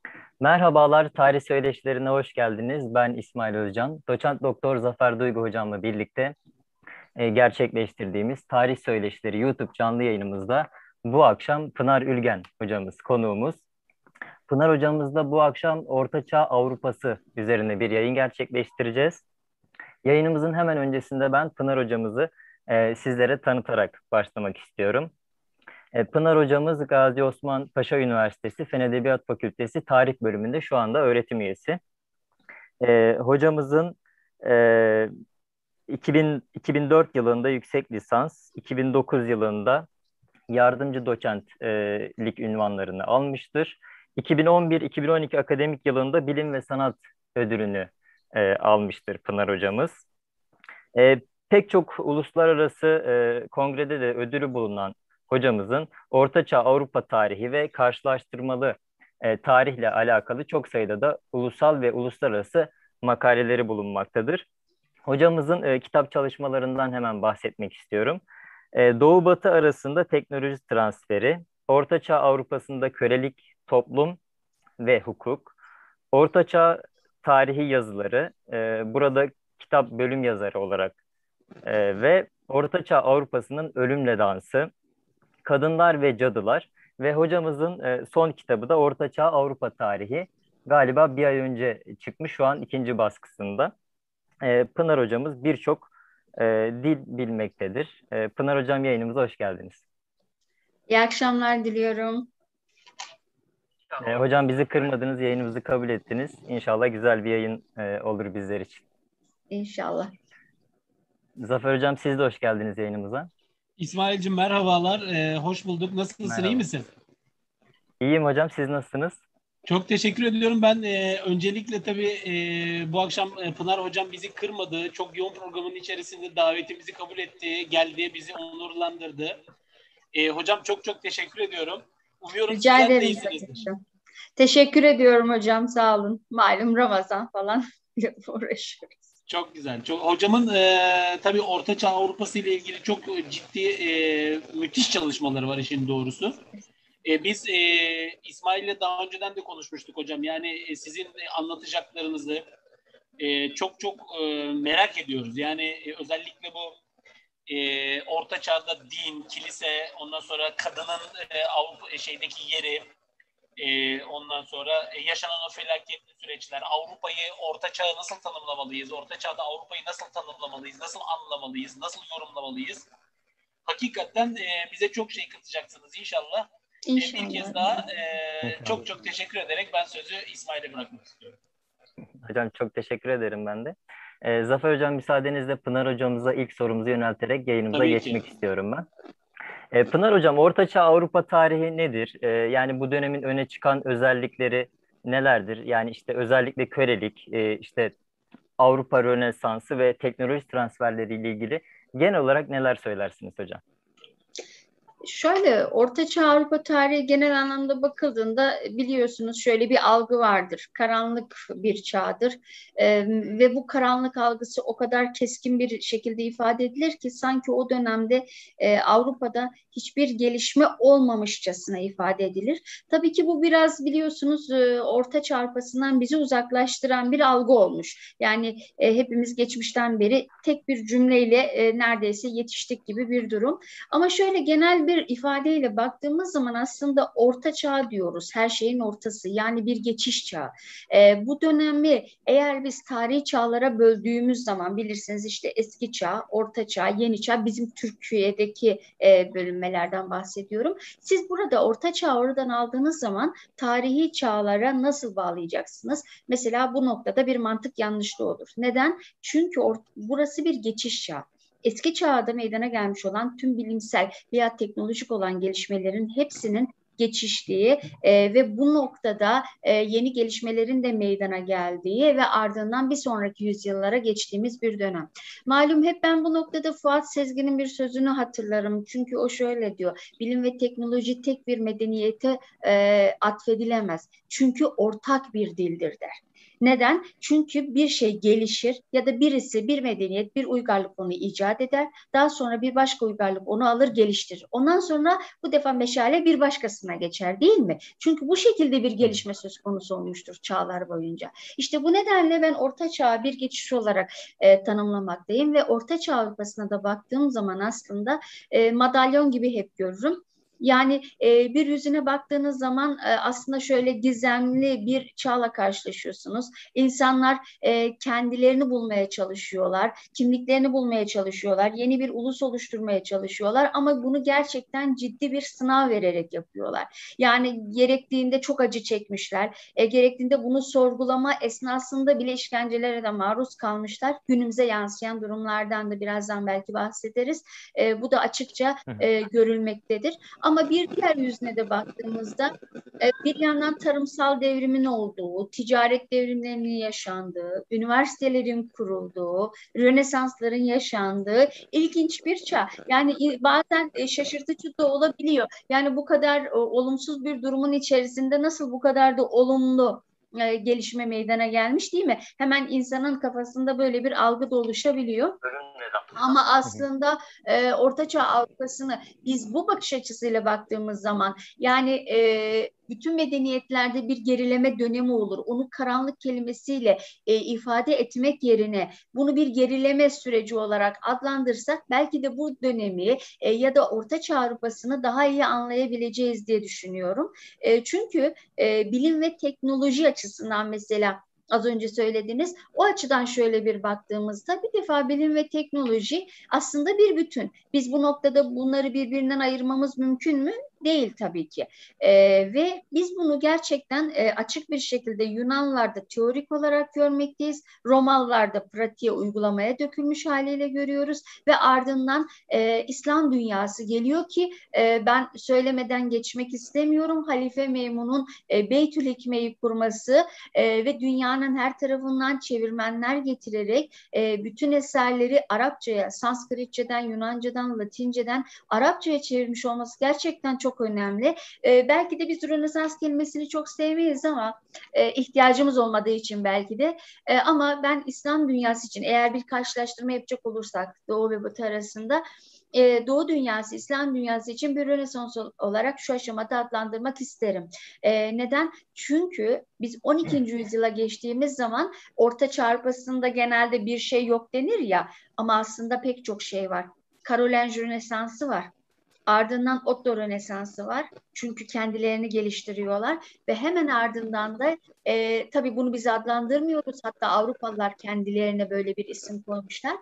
Merhabalar, tarih söyleşilerine hoş geldiniz. Ben İsmail Özcan. Doçent Doktor Zafer Duygu hocamla birlikte gerçekleştirdiğimiz Tarih Söyleşileri YouTube canlı yayınımızda bu akşam Pınar Ülgen hocamız konuğumuz. Pınar hocamızla bu akşam Orta Çağ Avrupası üzerine bir yayın gerçekleştireceğiz. Yayınımızın hemen öncesinde ben Pınar hocamızı sizlere tanıtarak başlamak istiyorum. Pınar hocamız Gazi Osman Paşa Üniversitesi Fen Edebiyat Fakültesi Tarih Bölümünde şu anda öğretim üyesi. Hocamızın e, 2004 yılında yüksek lisans, 2009 yılında yardımcı doçentlik ünvanlarını almıştır. 2011-2012 akademik yılında bilim ve sanat ödülünü almıştır Pınar hocamız. Pek çok uluslararası kongrede de ödülü bulunan hocamızın Ortaçağ Avrupa tarihi ve karşılaştırmalı tarihle alakalı çok sayıda da ulusal ve uluslararası makaleleri bulunmaktadır. Hocamızın kitap çalışmalarından hemen bahsetmek istiyorum. Doğu-Batı arasında teknoloji transferi, Ortaçağ Avrupa'sında kölelik, toplum ve hukuk, Ortaçağ tarihi yazıları, burada kitap bölüm yazarı olarak ve Ortaçağ Avrupa'sının Ölümle Dansı, Kadınlar ve Cadılar ve hocamızın son kitabı da Ortaçağ Avrupa Tarihi. Galiba bir ay önce çıkmış, şu an ikinci baskısında. Pınar hocamız birçok dil bilmektedir. Pınar hocam, yayınımıza hoş geldiniz. İyi akşamlar diliyorum. Hocam, bizi kırmadınız, yayınımızı kabul ettiniz. İnşallah güzel bir yayın olur bizler için. İnşallah. Zafer hocam, siz de hoş geldiniz yayınımıza. İsmail'cim merhabalar, hoş bulduk. Nasılsın, iyi Merhaba. misin? İyiyim hocam, siz nasılsınız? Çok teşekkür ediyorum. Ben öncelikle tabii bu akşam Pınar Hocam bizi kırmadı. Çok yoğun programın içerisinde davetimizi kabul etti, geldi, bizi onurlandırdı. Hocam çok çok teşekkür ediyorum. Umuyorum Rica sizler de ederim iyisinizdir. hocam. Teşekkür ediyorum hocam. Sağ olun. Malum Ramazan falan uğraşıyoruz. Çok güzel. Hocamın tabii Orta Çağ Avrupası ile ilgili çok ciddi, müthiş çalışmaları var işin doğrusu. Biz İsmail'le daha önceden de konuşmuştuk hocam. Yani sizin anlatacaklarınızı çok çok merak ediyoruz. Yani özellikle bu Orta Çağ'da din, kilise, ondan sonra kadının Avrupa şeydeki yeri, ondan sonra yaşanan o felaketli süreçler, Avrupa'yı, Orta Çağ'ı nasıl tanımlamalıyız? Orta Çağ'da Avrupa'yı nasıl tanımlamalıyız? Nasıl anlamalıyız? Nasıl yorumlamalıyız? Hakikaten bize çok şey katacaksınız inşallah. Bir kez İnşallah. daha İnşallah. çok çok teşekkür ederek ben sözü İsmail'e bırakmak istiyorum. Hocam, çok teşekkür ederim ben de. Zafer hocam, müsaadenizle Pınar hocamıza ilk sorumuzu yönelterek yayınımıza Tabii ki. geçmek istiyorum ben. Pınar hocam, Ortaçağ Avrupa tarihi nedir? Yani bu dönemin öne çıkan özellikleri nelerdir? Yani işte özellikle kölelik, işte Avrupa Rönesansı ve teknoloji transferleriyle ilgili genel olarak neler söylersiniz hocam? Şöyle Orta Çağ Avrupa tarihi genel anlamda bakıldığında biliyorsunuz şöyle bir algı vardır. Karanlık bir çağdır. Ve bu karanlık algısı o kadar keskin bir şekilde ifade edilir ki sanki o dönemde Avrupa'da hiçbir gelişme olmamışçasına ifade edilir. Tabii ki bu biraz biliyorsunuz Orta Çağ Avrupa'sından bizi uzaklaştıran bir algı olmuş. Yani hepimiz geçmişten beri tek bir cümleyle neredeyse yetiştik gibi bir durum. Ama şöyle genel bir ifadeyle baktığımız zaman aslında orta çağ diyoruz. Her şeyin ortası, yani bir geçiş çağı. Bu dönemi eğer biz tarihi çağlara böldüğümüz zaman bilirsiniz işte eski çağ, orta çağ, yeni çağ, bizim Türkiye'deki bölünmelerden bahsediyorum. Siz burada orta çağı oradan aldığınız zaman tarihi çağlara nasıl bağlayacaksınız? Mesela bu noktada bir mantık yanlışlığı olur. Neden? Çünkü burası bir geçiş çağı. Eski çağda meydana gelmiş olan tüm bilimsel veya teknolojik olan gelişmelerin hepsinin geçiştiği ve bu noktada yeni gelişmelerin de meydana geldiği ve ardından bir sonraki yüzyıllara geçtiğimiz bir dönem. Malum hep ben bu noktada Fuat Sezgin'in bir sözünü hatırlarım. Çünkü o şöyle diyor: bilim ve teknoloji tek bir medeniyete atfedilemez. Çünkü ortak bir dildir der. Neden? Çünkü bir şey gelişir ya da birisi, bir medeniyet, bir uygarlık onu icat eder. Daha sonra bir başka uygarlık onu alır, geliştirir. Ondan sonra bu defa meşale bir başkasına geçer, değil mi? Çünkü bu şekilde bir gelişme söz konusu olmuştur çağlar boyunca. İşte bu nedenle ben Orta Çağ'ı bir geçiş olarak tanımlamaktayım ve Orta Çağ Avrupa'sına da baktığım zaman aslında madalyon gibi hep görürüm. Yani bir yüzüne baktığınız zaman aslında şöyle gizemli bir çağla karşılaşıyorsunuz. İnsanlar kendilerini bulmaya çalışıyorlar, kimliklerini bulmaya çalışıyorlar, yeni bir ulus oluşturmaya çalışıyorlar ama bunu gerçekten ciddi bir sınav vererek yapıyorlar. Yani gerektiğinde çok acı çekmişler, gerektiğinde bunu sorgulama esnasında bile işkencelere de maruz kalmışlar. Günümüze yansıyan durumlardan da birazdan belki bahsederiz. Bu da açıkça görülmektedir. Ama bir diğer yüzüne de baktığımızda bir yandan tarımsal devrimin olduğu, ticaret devrimlerinin yaşandığı, üniversitelerin kurulduğu, Rönesansların yaşandığı ilginç bir çağ. Yani bazen şaşırtıcı da olabiliyor. Yani bu kadar olumsuz bir durumun içerisinde nasıl bu kadar da olumlu gelişme meydana gelmiş, değil mi? Hemen insanın kafasında böyle bir algı da oluşabiliyor. Ama aslında Orta Çağ Avrupa'sını biz bu bakış açısıyla baktığımız zaman yani bütün medeniyetlerde bir gerileme dönemi olur. Onu karanlık kelimesiyle ifade etmek yerine bunu bir gerileme süreci olarak adlandırsak belki de bu dönemi ya da Orta Çağ Avrupa'sını daha iyi anlayabileceğiz diye düşünüyorum. Çünkü bilim ve teknoloji açısından mesela az önce söylediniz. O açıdan şöyle bir baktığımızda bir defa bilim ve teknoloji aslında bir bütün. Biz bu noktada bunları birbirinden ayırmamız mümkün mü? Değil tabii ki. Ve biz bunu gerçekten açık bir şekilde Yunanlılarda teorik olarak görmekteyiz. Romalılarda pratiğe uygulamaya dökülmüş haliyle görüyoruz ve ardından İslam dünyası geliyor ki ben söylemeden geçmek istemiyorum. Halife Memun'un Beytül Hikme'yi kurması ve dünyanın her tarafından çevirmenler getirerek bütün eserleri Arapçaya, Sanskritçeden, Yunancadan, Latinceden Arapçaya çevirmiş olması gerçekten çok önemli. Belki de biz Rönesans kelimesini çok sevmeyiz ama ihtiyacımız olmadığı için belki de. Ama ben İslam dünyası için eğer bir karşılaştırma yapacak olursak Doğu ve Batı arasında Doğu dünyası, İslam dünyası için bir Rönesans olarak şu aşamada adlandırmak isterim. Neden? Çünkü biz 12. yüzyıla geçtiğimiz zaman Orta Çağ Avrupa'sında genelde bir şey yok denir ya ama aslında pek çok şey var. Karolin Rönesansı var. Ardından Otto Rönesansı var. Çünkü kendilerini geliştiriyorlar ve hemen ardından da tabii bunu biz adlandırmıyoruz. Hatta Avrupalılar kendilerine böyle bir isim koymuşlar.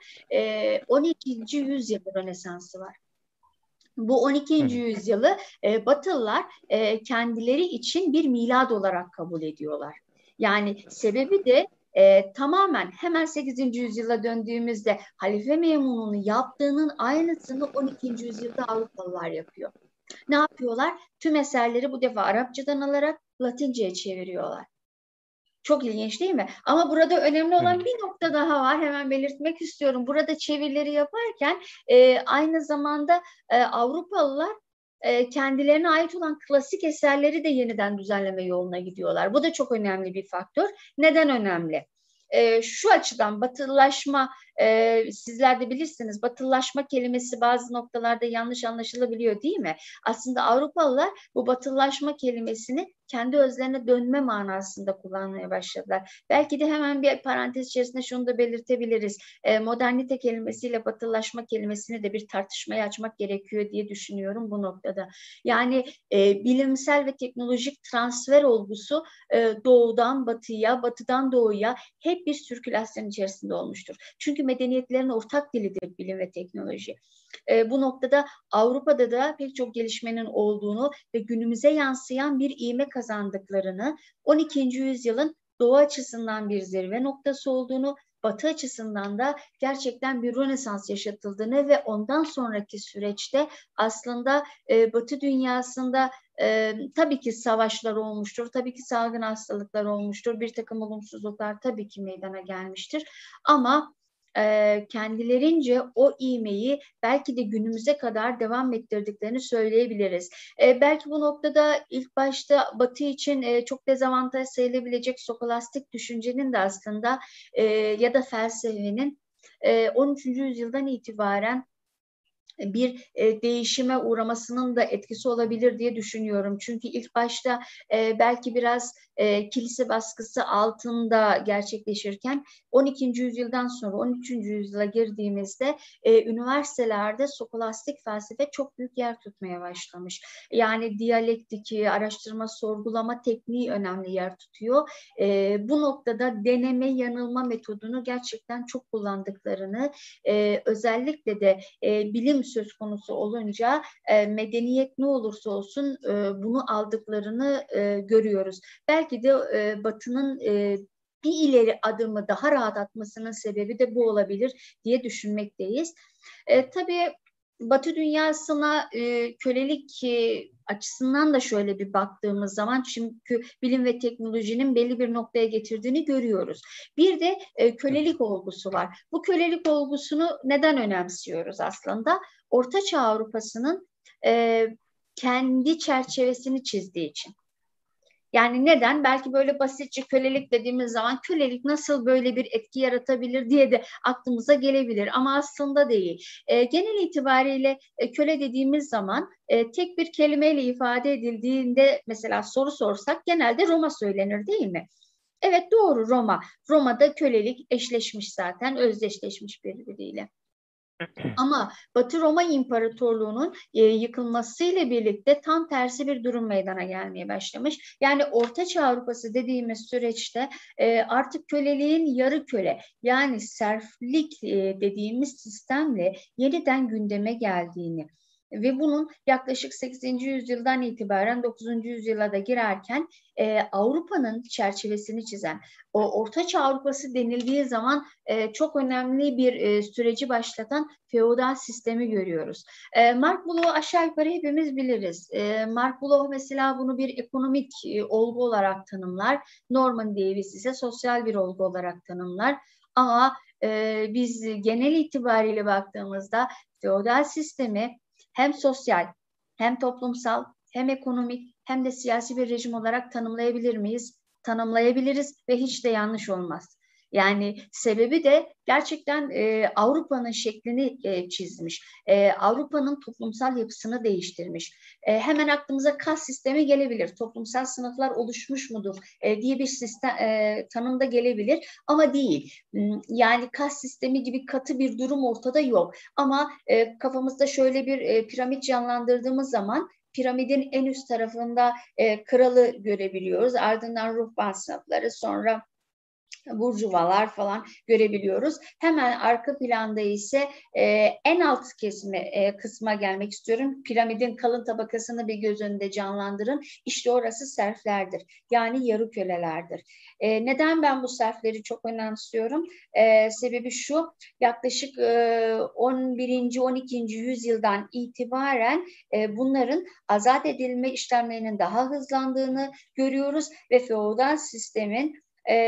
12. yüzyıl Rönesansı var. Bu 12. yüzyılı Batılılar kendileri için bir milad olarak kabul ediyorlar. Yani sebebi de tamamen hemen 8. yüzyıla döndüğümüzde Halife Memun'un yaptığının aynısını 12. yüzyılda Avrupalılar yapıyor. Ne yapıyorlar? Tüm eserleri bu defa Arapçadan alarak Latince'ye çeviriyorlar. Çok ilginç değil mi? Ama burada önemli olan bir nokta daha var. Hemen belirtmek istiyorum. Burada çevirileri yaparken aynı zamanda Avrupalılar kendilerine ait olan klasik eserleri de yeniden düzenleme yoluna gidiyorlar. Bu da çok önemli bir faktör. Neden önemli? Şu açıdan batılılaşma, sizler de bilirsiniz, batılılaşma kelimesi bazı noktalarda yanlış anlaşılabiliyor değil mi? Aslında Avrupalılar bu batılılaşma kelimesini kendi özlerine dönme manasında kullanmaya başladılar. Belki de hemen bir parantez içerisinde şunu da belirtebiliriz. Modernite kelimesiyle batılılaşma kelimesini de bir tartışmaya açmak gerekiyor diye düşünüyorum bu noktada. Yani bilimsel ve teknolojik transfer olgusu doğudan batıya, batıdan doğuya hep bir sirkülasyon içerisinde olmuştur. Çünkü medeniyetlerin ortak dilidir bilim ve teknoloji. Bu noktada Avrupa'da da pek çok gelişmenin olduğunu ve günümüze yansıyan bir ivme kazandıklarını, 12. yüzyılın Doğu açısından bir zirve noktası olduğunu, Batı açısından da gerçekten bir Rönesans yaşatıldığını ve ondan sonraki süreçte aslında Batı dünyasında tabii ki savaşlar olmuştur, tabii ki salgın hastalıklar olmuştur, bir takım olumsuzluklar tabii ki meydana gelmiştir. Ama kendilerince o ivmeyi belki de günümüze kadar devam ettirdiklerini söyleyebiliriz. Belki bu noktada ilk başta Batı için çok dezavantaj sayılabilecek skolastik düşüncenin de aslında ya da felsefenin 13. yüzyıldan itibaren bir değişime uğramasının da etkisi olabilir diye düşünüyorum. Çünkü ilk başta belki biraz kilise baskısı altında gerçekleşirken 12. yüzyıldan sonra 13. yüzyıla girdiğimizde üniversitelerde skolastik felsefe çok büyük yer tutmaya başlamış. Yani diyalektik, araştırma, sorgulama tekniği önemli yer tutuyor. Bu noktada deneme yanılma metodunu gerçekten çok kullandıklarını, özellikle de bilim söz konusu olunca medeniyet ne olursa olsun bunu aldıklarını görüyoruz. Belki de Batı'nın bir ileri adımı daha rahat atmasının sebebi de bu olabilir diye düşünmekteyiz. Tabii Batı dünyasına kölelik açısından da şöyle bir baktığımız zaman, çünkü bilim ve teknolojinin belli bir noktaya getirdiğini görüyoruz. Bir de kölelik olgusu var. Bu kölelik olgusunu neden önemsiyoruz aslında? Orta Çağ Avrupa'sının kendi çerçevesini çizdiği için. Yani neden? Belki böyle basitçe kölelik dediğimiz zaman kölelik nasıl böyle bir etki yaratabilir diye de aklımıza gelebilir. Ama aslında değil. Genel itibariyle köle dediğimiz zaman tek bir kelimeyle ifade edildiğinde mesela soru sorsak genelde Roma söylenir, değil mi? Evet, doğru, Roma. Roma'da kölelik eşleşmiş zaten, özdeşleşmiş birbiriyle. Ama Batı Roma İmparatorluğu'nun yıkılmasıyla birlikte tam tersi bir durum meydana gelmeye başlamış. Yani Orta Çağ Avrupası dediğimiz süreçte artık köleliğin yarı köle, yani serflik dediğimiz sistemle yeniden gündeme geldiğini ve bunun yaklaşık 8. yüzyıldan itibaren 9. yüzyıla da girerken Avrupa'nın çerçevesini çizen, o Ortaçağ Avrupası denildiği zaman çok önemli bir süreci başlatan feodal sistemi görüyoruz. Mark Bloch'u aşağı yukarı hepimiz biliriz. Mark Bloch mesela bunu bir ekonomik olgu olarak tanımlar. Norman Davies ise sosyal bir olgu olarak tanımlar. Ama biz genel itibariyle baktığımızda feodal sistemi hem sosyal, hem toplumsal, hem ekonomik, hem de siyasi bir rejim olarak tanımlayabilir miyiz? Tanımlayabiliriz ve hiç de yanlış olmaz. Yani sebebi de gerçekten Avrupa'nın şeklini çizmiş. Avrupa'nın toplumsal yapısını değiştirmiş. Hemen aklımıza kas sistemi gelebilir. Toplumsal sınıflar oluşmuş mudur diye bir sistem tanımda gelebilir ama değil. Yani kas sistemi gibi katı bir durum ortada yok. Ama kafamızda şöyle bir piramit canlandırdığımız zaman piramidin en üst tarafında kralı görebiliyoruz. Ardından ruhban sınıfları, sonra burjuvalar falan görebiliyoruz. Hemen arka planda ise en alt kısma gelmek istiyorum. Piramidin kalın tabakasını bir göz önünde canlandırın. İşte orası serflerdir. Yani yarı kölelerdir. Neden ben bu serfleri çok önemsiyorum? Sebebi şu, yaklaşık 11. 12. yüzyıldan itibaren bunların azat edilme işlemlerinin daha hızlandığını görüyoruz ve feodal sistemin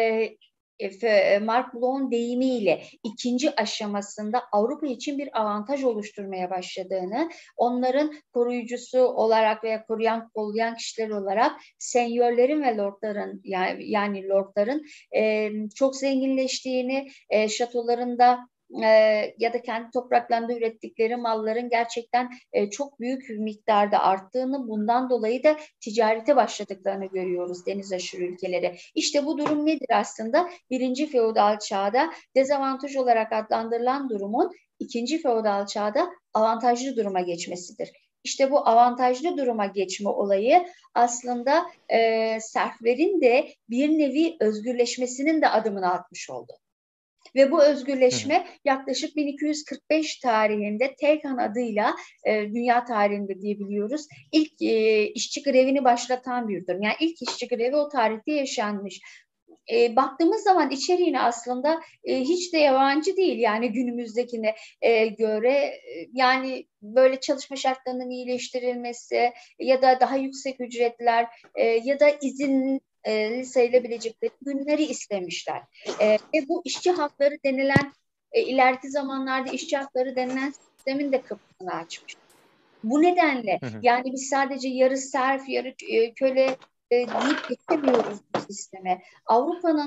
Mark Bloch'un deyimiyle ikinci aşamasında Avrupa için bir avantaj oluşturmaya başladığını, onların koruyucusu olarak veya kollayan kişiler olarak senyörlerin ve lordların, yani lordların çok zenginleştiğini, şatolarında ya da kendi topraklarında ürettikleri malların gerçekten çok büyük miktarda arttığını, bundan dolayı da ticarete başladıklarını görüyoruz deniz aşırı ülkelere. İşte bu durum nedir aslında? Birinci feodal çağda dezavantaj olarak adlandırılan durumun ikinci feodal çağda avantajlı duruma geçmesidir. İşte bu avantajlı duruma geçme olayı aslında serflerin de bir nevi özgürleşmesinin de adımını atmış oldu. Ve bu özgürleşme yaklaşık 1245 tarihinde Telhan adıyla dünya tarihinde diyebiliyoruz. İlk işçi grevini başlatan bir durum. Yani ilk işçi grevi o tarihte yaşanmış. Baktığımız zaman içeriğine aslında hiç de yabancı değil, yani günümüzdekine göre, yani böyle çalışma şartlarının iyileştirilmesi ya da daha yüksek ücretler ya da izin sayılabilecekleri günleri istemişler. Ve bu işçi hakları denilen ileriki zamanlarda işçi hakları denilen sistemin de kapısını açmış. Bu nedenle yani biz sadece yarı serf, yarı köle deyip geçemiyoruz bu sisteme. Avrupa'nın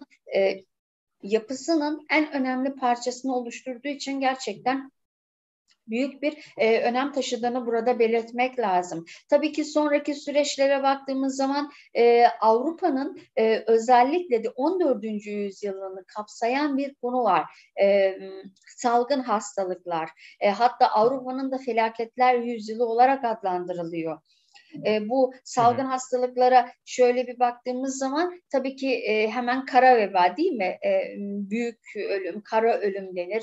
yapısının en önemli parçasını oluşturduğu için gerçekten büyük bir önem taşıdığını burada belirtmek lazım. Tabii ki sonraki süreçlere baktığımız zaman Avrupa'nın özellikle de 14. yüzyılını kapsayan bir konu var. Salgın hastalıklar. Hatta Avrupa'nın da felaketler yüzyılı olarak adlandırılıyor. Bu salgın hastalıklara şöyle bir baktığımız zaman tabii ki hemen kara veba değil mi? Büyük ölüm, kara ölüm denir.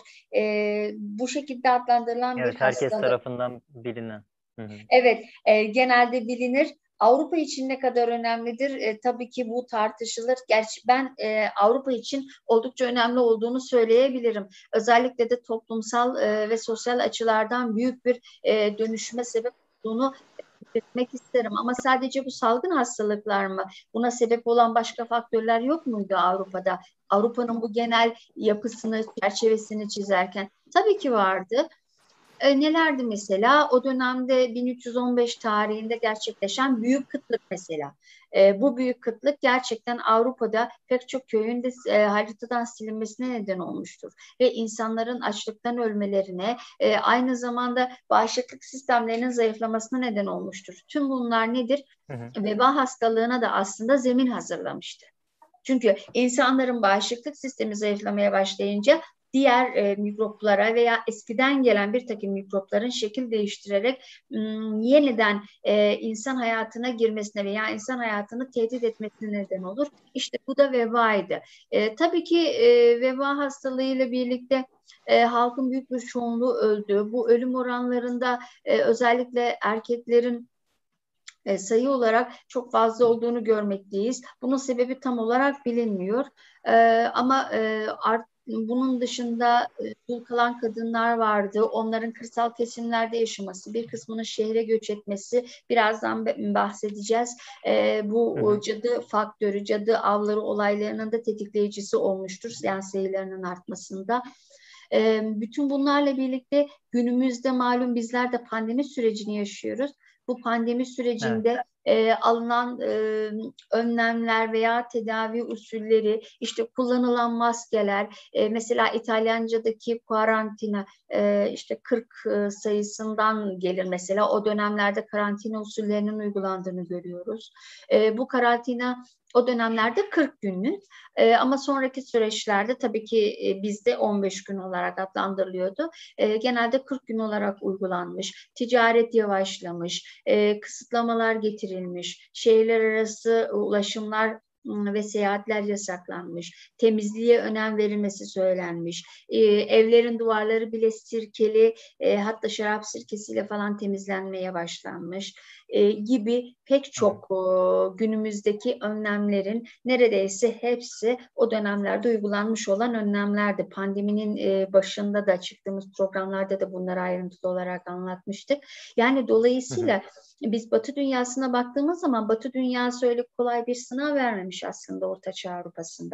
Bu şekilde adlandırılan bir Evet, hastalık. herkes tarafından bilinen. Evet, genelde bilinir. Avrupa için ne kadar önemlidir? Tabii ki bu tartışılır. Gerçi ben Avrupa için oldukça önemli olduğunu söyleyebilirim. Özellikle de toplumsal ve sosyal açılardan büyük bir dönüşüme sebep olduğunu belirtmek isterim. Ama sadece bu salgın hastalıklar mı? Buna sebep olan başka faktörler yok muydu Avrupa'da? Avrupa'nın bu genel yapısını, çerçevesini çizerken tabii ki vardı. Nelerdi mesela? O dönemde 1315 tarihinde gerçekleşen büyük kıtlık mesela. Bu büyük kıtlık gerçekten Avrupa'da pek çok köyün de haritadan silinmesine neden olmuştur. Ve insanların açlıktan ölmelerine, aynı zamanda bağışıklık sistemlerinin zayıflamasına neden olmuştur. Tüm bunlar nedir? Veba hastalığına da aslında zemin hazırlamıştı. Çünkü insanların bağışıklık sistemi zayıflamaya başlayınca diğer mikroplara veya eskiden gelen bir takım mikropların şekil değiştirerek yeniden insan hayatına girmesine veya insan hayatını tehdit etmesine neden olur. İşte bu da vebaydı. Tabii ki veba hastalığıyla birlikte halkın büyük bir çoğunluğu öldü. Bu ölüm oranlarında özellikle erkeklerin sayı olarak çok fazla olduğunu görmekteyiz. Bunun sebebi tam olarak bilinmiyor. Ama bunun dışında dul kalan kadınlar vardı. Onların kırsal kesimlerde yaşaması, bir kısmının şehre göç etmesi, birazdan bahsedeceğiz. Bu cadı faktörü, cadı avları olaylarının da tetikleyicisi olmuştur. Yani sayılarının artmasında. Bütün bunlarla birlikte günümüzde malum bizler de pandemi sürecini yaşıyoruz. Bu pandemi sürecinde alınan önlemler veya tedavi usulleri, işte kullanılan maskeler, mesela İtalyanca'daki karantina işte 40 sayısından gelir mesela. O dönemlerde karantina usullerinin uygulandığını görüyoruz. Bu karantina o dönemlerde 40 günlük ama sonraki süreçlerde tabii ki bizde 15 gün olarak adlandırılıyordu. Genelde 40 gün olarak uygulanmış. Ticaret yavaşlamış, kısıtlamalar getirilmiş, şehirler arası ulaşımlar ve seyahatler yasaklanmış, temizliğe önem verilmesi söylenmiş, evlerin duvarları bile sirkeli, hatta şarap sirkesiyle falan temizlenmeye başlanmış gibi pek çok günümüzdeki önlemlerin neredeyse hepsi o dönemlerde uygulanmış olan önlemlerdi. Pandeminin başında da çıktığımız programlarda da bunları ayrıntılı olarak anlatmıştık. Yani dolayısıyla biz Batı dünyasına baktığımız zaman Batı dünyası öyle kolay bir sınav vermemiş aslında Orta Çağ Avrupa'sında.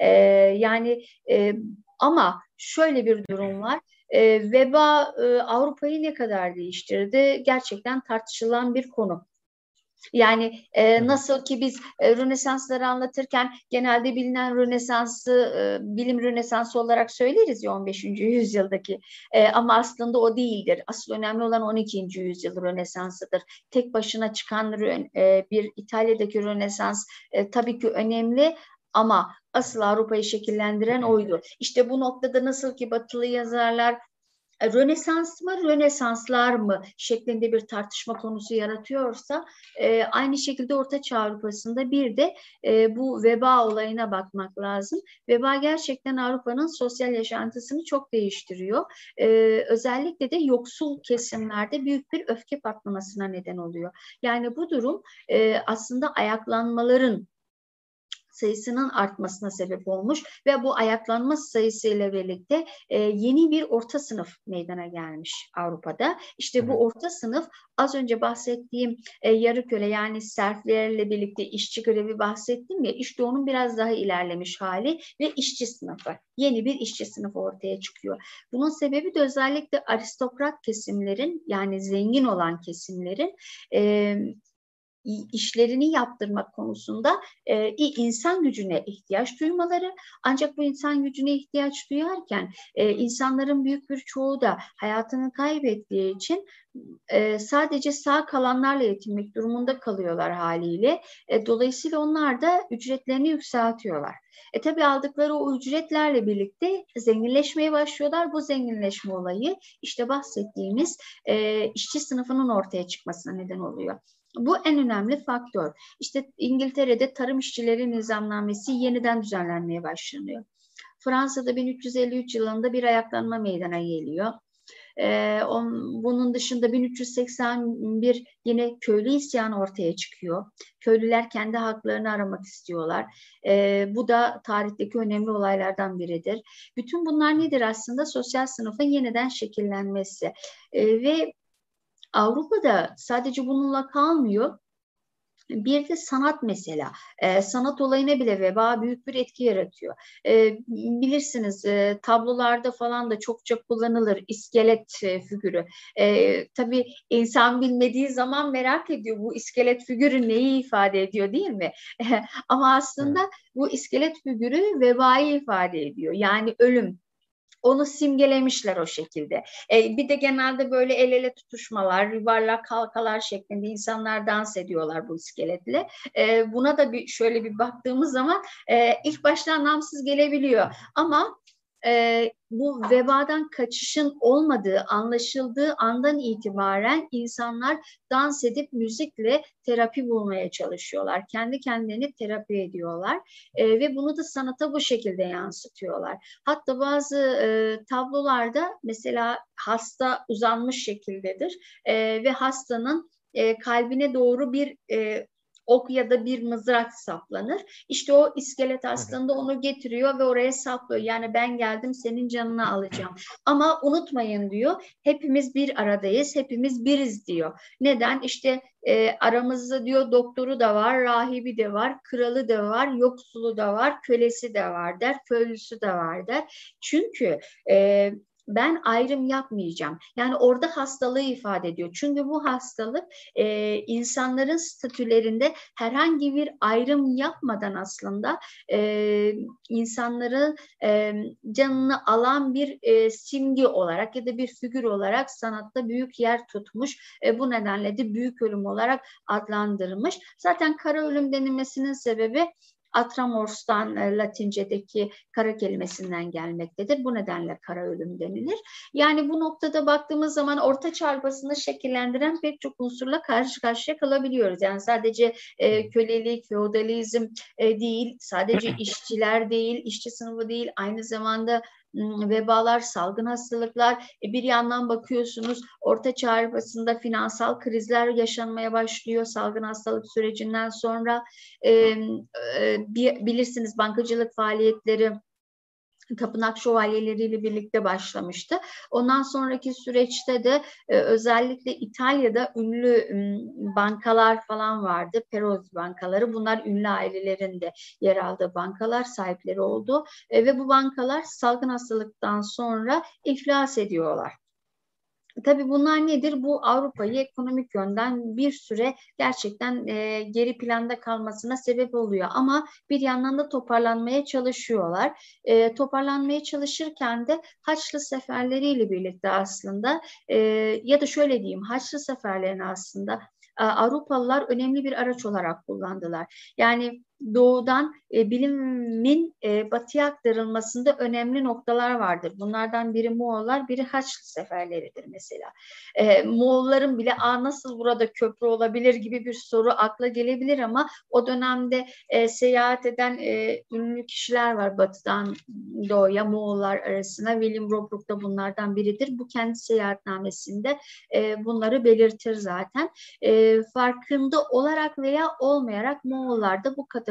Ama şöyle bir durum var. Veba Avrupa'yı ne kadar değiştirdi? Gerçekten tartışılan bir konu. Yani nasıl ki biz Rönesansları anlatırken genelde bilinen Rönesansı bilim Rönesansı olarak söyleriz ya 15. yüzyıldaki ama aslında o değildir. Asıl önemli olan 12. yüzyıl Rönesansıdır. Tek başına çıkan bir İtalya'daki Rönesans tabii ki önemli ama asıl Avrupa'yı şekillendiren oydu. İşte bu noktada nasıl ki Batılı yazarlar Rönesans mı, Rönesanslar mı şeklinde bir tartışma konusu yaratıyorsa aynı şekilde Orta Çağ Avrupa'sında bir de bu veba olayına bakmak lazım. Veba gerçekten Avrupa'nın sosyal yaşantısını çok değiştiriyor. Özellikle de yoksul kesimlerde büyük bir öfke patlamasına neden oluyor. Yani bu durum aslında ayaklanmaların sayısının artmasına sebep olmuş ve bu ayaklanma sayısıyla birlikte yeni bir orta sınıf meydana gelmiş Avrupa'da. İşte bu orta sınıf az önce bahsettiğim yarı köle yani serflerle birlikte işçi grevi bahsettim ya, işte onun biraz daha ilerlemiş hali ve işçi sınıfı. Yeni bir işçi sınıfı ortaya çıkıyor. Bunun sebebi de özellikle aristokrat kesimlerin yani zengin olan kesimlerin işlerini yaptırmak konusunda insan gücüne ihtiyaç duymaları, ancak bu insan gücüne ihtiyaç duyarken insanların büyük bir çoğu da hayatını kaybettiği için sadece sağ kalanlarla yetinmek durumunda kalıyorlar haliyle. Dolayısıyla onlar da ücretlerini yükseltiyorlar. Tabii aldıkları o ücretlerle birlikte zenginleşmeye başlıyorlar. Bu zenginleşme olayı işte bahsettiğimiz işçi sınıfının ortaya çıkmasına neden oluyor. Bu en önemli faktör. İşte İngiltere'de tarım işçileri nizamnamesi yeniden düzenlenmeye başlanıyor. Fransa'da 1353 yılında bir ayaklanma meydana geliyor. Bunun dışında 1381 yine köylü isyanı ortaya çıkıyor. Köylüler kendi haklarını aramak istiyorlar. Bu da tarihteki önemli olaylardan biridir. Bütün bunlar nedir aslında? Sosyal sınıfın yeniden şekillenmesi. Ve Avrupa'da sadece bununla kalmıyor. Bir de sanat mesela. Sanat olayına bile veba büyük bir etki yaratıyor. Bilirsiniz tablolarda falan da çokça kullanılır iskelet figürü. Tabii insan bilmediği zaman merak ediyor bu iskelet figürü neyi ifade ediyor değil mi? Ama aslında bu iskelet figürü vebayı ifade ediyor. Yani ölüm. Onu simgelemişler o şekilde. Bir de genelde böyle el ele tutuşmalar, yuvarlak halkalar şeklinde insanlar dans ediyorlar bu iskeletle. Buna da şöyle bir baktığımız zaman ilk başta anlamsız gelebiliyor. Ama bu vebadan kaçışın olmadığı anlaşıldığı andan itibaren insanlar dans edip müzikle terapi bulmaya çalışıyorlar. Kendi kendilerini terapi ediyorlar ve bunu da sanata bu şekilde yansıtıyorlar. Hatta bazı tablolarda mesela hasta uzanmış şekildedir ve hastanın kalbine doğru bir ok ya da bir mızrak saplanır. İşte o iskelet aslında onu getiriyor ve oraya saplıyor. Yani ben geldim senin canını alacağım. Ama unutmayın diyor, hepimiz bir aradayız, hepimiz biriz diyor. Neden? İşte aramızda diyor doktoru da var, rahibi de var, kralı da var, yoksulu da var, kölesi de var der, köylüsü de var der. Çünkü ben ayrım yapmayacağım. Yani orada hastalığı ifade ediyor. Çünkü bu hastalık insanların statülerinde herhangi bir ayrım yapmadan aslında insanların canını alan bir simge olarak ya da bir figür olarak sanatta büyük yer tutmuş. Bu nedenle de büyük ölüm olarak adlandırılmış. Zaten kara ölüm denilmesinin sebebi Atramors'tan Latince'deki kara kelimesinden gelmektedir. Bu nedenle kara ölüm denilir. Yani bu noktada baktığımız zaman Orta Çağ Avrupa'sını şekillendiren pek çok unsurla karşı karşıya kalabiliyoruz. Yani sadece kölelik, feodalizm değil, sadece işçiler değil, işçi sınıfı değil, aynı zamanda vebalar, salgın hastalıklar. Bir yandan bakıyorsunuz Orta Çağ Avrupa'sında finansal krizler yaşanmaya başlıyor salgın hastalık sürecinden sonra. Bilirsiniz bankacılık faaliyetleri tapınak şövalyeleriyle birlikte başlamıştı. Ondan sonraki süreçte de özellikle İtalya'da ünlü bankalar falan vardı. Perozzi bankaları. Bunlar ünlü ailelerin de yer aldığı bankalar, sahipleri oldu. Ve bu bankalar salgın hastalıktan sonra iflas ediyorlar. Tabii bunlar nedir? Bu Avrupa'yı ekonomik yönden bir süre gerçekten geri planda kalmasına sebep oluyor. Ama bir yandan da toparlanmaya çalışıyorlar. Toparlanmaya çalışırken de Haçlı seferleriyle birlikte aslında ya da şöyle diyeyim, Haçlı seferlerini aslında Avrupalılar önemli bir araç olarak kullandılar. Yani doğudan bilimin batıya aktarılmasında önemli noktalar vardır. Bunlardan biri Moğollar, biri Haçlı seferleridir mesela. Moğolların bile nasıl burada köprü olabilir gibi bir soru akla gelebilir ama o dönemde seyahat eden ünlü kişiler var batıdan doğuya Moğollar arasına. William Robruk da bunlardan biridir. Bu kendi seyahatnamesinde bunları belirtir zaten. Farkında olarak veya olmayarak Moğollar da bu kategoride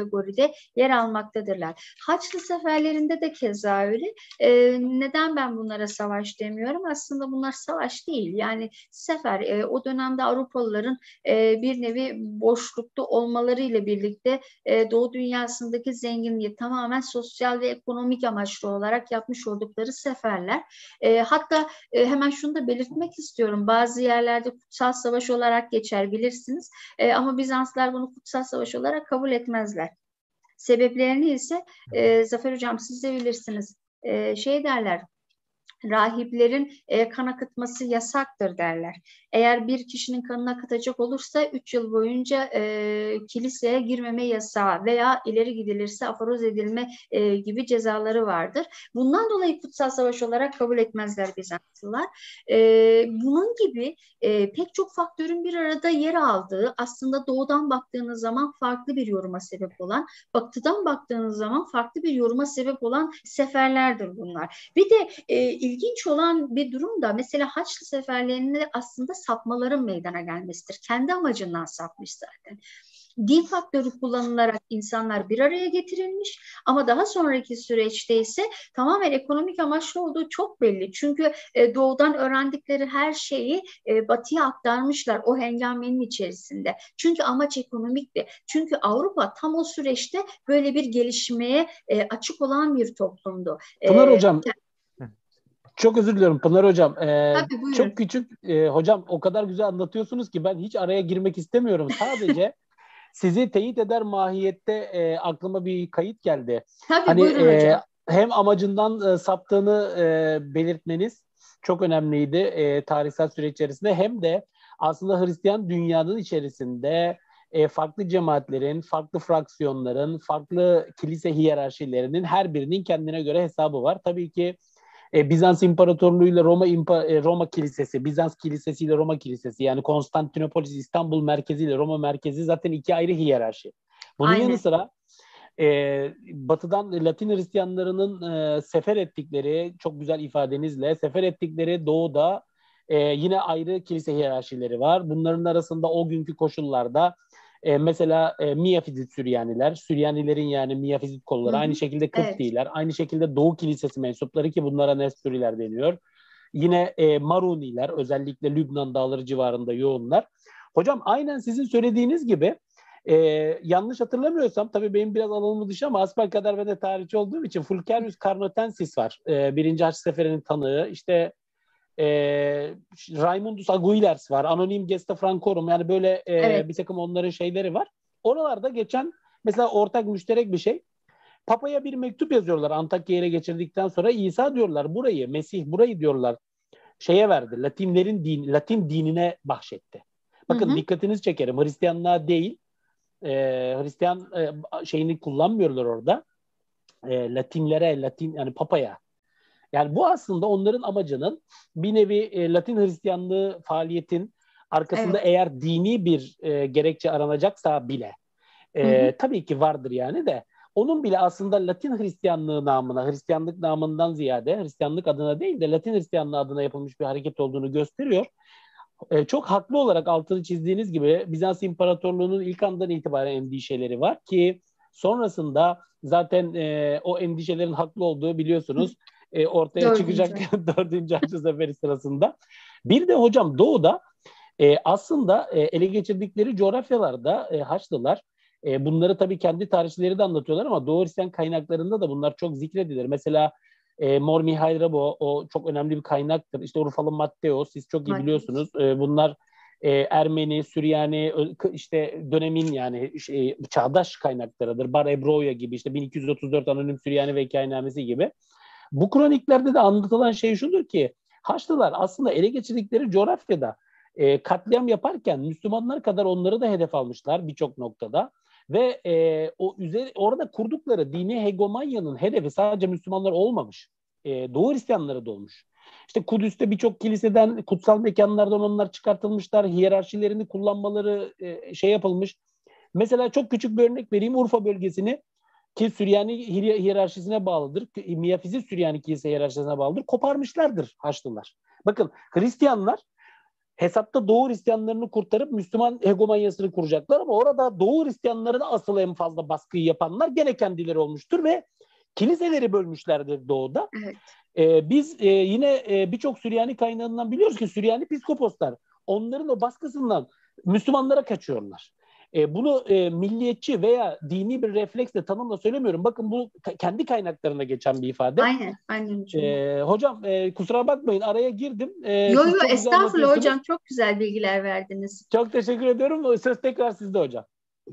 kategoride yer almaktadırlar. Haçlı seferlerinde de keza öyle. Neden ben bunlara savaş demiyorum? Aslında bunlar savaş değil. Yani sefer, o dönemde Avrupalıların bir nevi boşlukta olmalarıyla birlikte Doğu dünyasındaki zenginliği tamamen sosyal ve ekonomik amaçlı olarak yapmış oldukları seferler. Hatta hemen şunu da belirtmek istiyorum. Bazı yerlerde kutsal savaş olarak geçer, bilirsiniz. Ama Bizanslılar bunu kutsal savaş olarak kabul etmezler. Sebeplerini ise Zafer Hocam siz de bilirsiniz. Şey derler, rahiplerin kan akıtması yasaktır derler. Eğer bir kişinin kanını akıtacak olursa 3 yıl boyunca kiliseye girmeme yasağı veya ileri gidilirse aforoz edilme gibi cezaları vardır. Bundan dolayı kutsal savaş olarak kabul etmezler Bizanslılar. Bunun gibi pek çok faktörün bir arada yer aldığı, aslında doğudan baktığınız zaman farklı bir yoruma sebep olan, batıdan baktığınız zaman farklı bir yoruma sebep olan seferlerdir bunlar. Bir de ilginç olan bir durum da mesela Haçlı seferlerinde aslında sapmaların meydana gelmesidir. Kendi amacından sapmış zaten. Din faktörü kullanılarak insanlar bir araya getirilmiş ama daha sonraki süreçte ise tamamen ekonomik amaçlı olduğu çok belli. Çünkü doğudan öğrendikleri her şeyi batıya aktarmışlar o hengamenin içerisinde. Çünkü amaç ekonomikti. Çünkü Avrupa tam o süreçte böyle bir gelişmeye açık olan bir toplumdu. Pınar Hocam, çok özür diliyorum Pınar Hocam. Tabii, çok küçük hocam, o kadar güzel anlatıyorsunuz ki ben hiç araya girmek istemiyorum. Sadece sizi teyit eder mahiyette aklıma bir kayıt geldi. Tabii hani buyurun hocam. Hem amacından saptığını belirtmeniz çok önemliydi tarihsel süreç içerisinde, hem de aslında Hristiyan dünyanın içerisinde farklı cemaatlerin, farklı fraksiyonların, farklı kilise hiyerarşilerinin her birinin kendine göre hesabı var. Tabii ki Bizans İmparatorluğu ile Roma Kilisesi, Bizans Kilisesi ile Roma Kilisesi, yani Konstantinopolis, İstanbul merkezi ile Roma merkezi zaten iki ayrı hiyerarşi. Bunun yanı sıra Batı'dan Latin Hristiyanlarının sefer ettikleri, çok güzel ifadenizle, sefer ettikleri doğuda yine ayrı kilise hiyerarşileri var. Bunların arasında o günkü koşullarda mesela Miyafizit Süryaniler, Süryanilerin yani Miyafizit kolları, aynı şekilde Kıptiler, aynı şekilde Doğu Kilisesi mensupları ki bunlara Nesturiler deniyor. Yine Maruniler, özellikle Lübnan dağları civarında yoğunlar. Hocam aynen sizin söylediğiniz gibi, yanlış hatırlamıyorsam, tabii benim biraz alanımı dışı ama asbelkader ve de tarihçi olduğum için Fulcanius Carnotensis var. Birinci Haç Seferi'nin tanığı. İşte Raimundus Aguilers var. Anonim Gesta Francorum, yani böyle bir takım onların şeyleri var. Oralarda geçen mesela ortak müşterek bir şey. Papa'ya bir mektup yazıyorlar Antakya'ya ele geçirdikten sonra. İsa diyorlar burayı, Mesih burayı diyorlar şeye verdi. Latin dinine bahşetti. Bakın dikkatinizi çekerim. Hristiyanlığa değil, Hristiyan şeyini kullanmıyorlar orada. Latin yani Papa'ya. Yani bu aslında onların amacının bir nevi Latin Hristiyanlığı faaliyetin arkasında eğer dini bir gerekçe aranacaksa bile tabii ki vardır yani de, onun bile aslında Latin Hristiyanlığı namına, Hristiyanlık namından ziyade, Hristiyanlık adına değil de Latin Hristiyanlığı adına yapılmış bir hareket olduğunu gösteriyor. Çok haklı olarak altını çizdiğiniz gibi Bizans İmparatorluğu'nun ilk andan itibaren endişeleri var ki sonrasında zaten o endişelerin haklı olduğu biliyorsunuz ortaya çıkacak 4. Haçlı Seferi sırasında. Bir de hocam doğuda aslında ele geçirdikleri coğrafyalarda Haçlılar, bunları tabii kendi tarihçileri de anlatıyorlar ama Doğu Hristiyan kaynaklarında da bunlar çok zikredilir. Mesela Mor Mihail Rabo, o çok önemli bir kaynaktır. İşte Urfalı Matteo, siz çok iyi biliyorsunuz. Bunlar Ermeni, Süryani, işte dönemin yani çağdaş kaynaklarıdır. Bar Ebroya gibi, işte 1234 Anonim Süryani ve Hikayenamesi gibi. Bu kroniklerde de anlatılan şey şudur ki Haçlılar aslında ele geçirdikleri coğrafyada katliam yaparken Müslümanlar kadar onları da hedef almışlar birçok noktada. Ve orada kurdukları dini hegemonyanın hedefi sadece Müslümanlar olmamış. Doğu Hristiyanları da olmuş. İşte Kudüs'te birçok kiliseden, kutsal mekanlardan onlar çıkartılmışlar. Hiyerarşilerini kullanmaları şey yapılmış. Mesela çok küçük bir örnek vereyim. Urfa bölgesini, ki Süryani hiyerarşisine bağlıdır. Miyafizit Süryani kilise hiyerarşisine bağlıdır. Koparmışlardır Haçlılar. Bakın Hristiyanlar hesapta Doğu Hristiyanlarını kurtarıp Müslüman hegemonyasını kuracaklar ama orada Doğu Hristiyanlarına asıl en fazla baskıyı yapanlar gene kendileri olmuştur ve kiliseleri bölmüşlerdir Doğu'da. Evet. Biz yine birçok Süryani kaynağından biliyoruz ki Süryani piskoposlar onların o baskısından Müslümanlara kaçıyorlar. Bunu milliyetçi veya dini bir refleksle tanımla söylemiyorum. Bakın bu kendi kaynaklarına geçen bir ifade. Aynen. Hocam kusura bakmayın araya girdim. Yo estağfurullah hocam, çok güzel bilgiler verdiniz. Çok teşekkür ediyorum. Söz tekrar sizde hocam.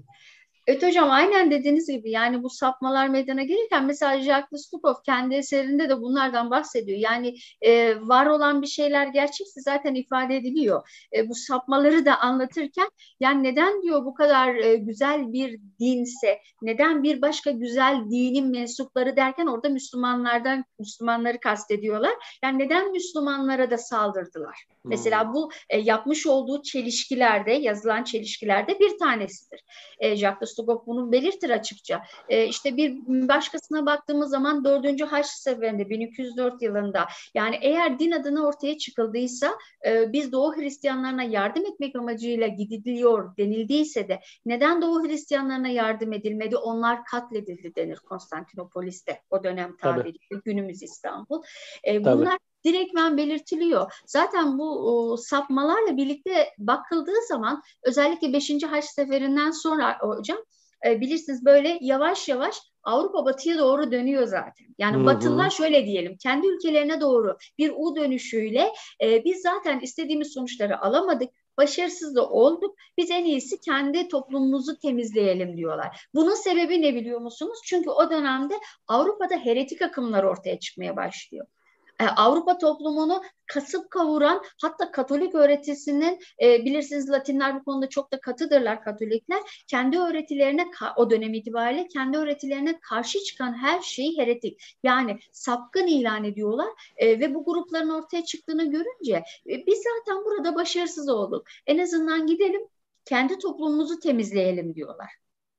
Evet hocam, aynen dediğiniz gibi yani bu sapmalar meydana gelirken mesela Jacques Listupov kendi eserinde de bunlardan bahsediyor. Yani var olan bir şeyler gerçekse zaten ifade ediliyor. Bu sapmaları da anlatırken yani neden diyor bu kadar güzel bir dinse, neden bir başka güzel dinin mensupları derken orada Müslümanları kastediyorlar. Yani neden Müslümanlara da saldırdılar? Mesela bu yapmış olduğu çelişkilerde, yazılan çelişkilerde bir tanesidir. Jacques Listupov bunu belirtir açıkça. İşte bir başkasına baktığımız zaman 4. Haçlı Seferi'nde 1204 yılında yani eğer din adına ortaya çıkıldıysa biz Doğu Hristiyanlarına yardım etmek amacıyla gidiliyor denildiyse de neden Doğu Hristiyanlarına yardım edilmedi? Onlar katledildi denir Konstantinopolis'te o dönem tabiriyle, günümüz İstanbul. Bunlar direktmen belirtiliyor. Zaten bu sapmalarla birlikte bakıldığı zaman özellikle 5. Haç Seferi'nden sonra hocam bilirsiniz böyle yavaş yavaş Avrupa batıya doğru dönüyor zaten. Yani Batılılar şöyle diyelim kendi ülkelerine doğru bir U dönüşüyle biz zaten istediğimiz sonuçları alamadık. Başarısız da olduk. Biz en iyisi kendi toplumumuzu temizleyelim diyorlar. Bunun sebebi ne biliyor musunuz? Çünkü o dönemde Avrupa'da heretik akımlar ortaya çıkmaya başlıyor. Avrupa toplumunu kasıp kavuran hatta Katolik öğretisinin bilirsiniz Latinler bu konuda çok da katıdırlar Katolikler. Kendi öğretilerine o dönem itibariyle kendi öğretilerine karşı çıkan her şeyi heretik yani sapkın ilan ediyorlar ve bu grupların ortaya çıktığını görünce biz zaten burada başarısız olduk. En azından gidelim kendi toplumumuzu temizleyelim diyorlar.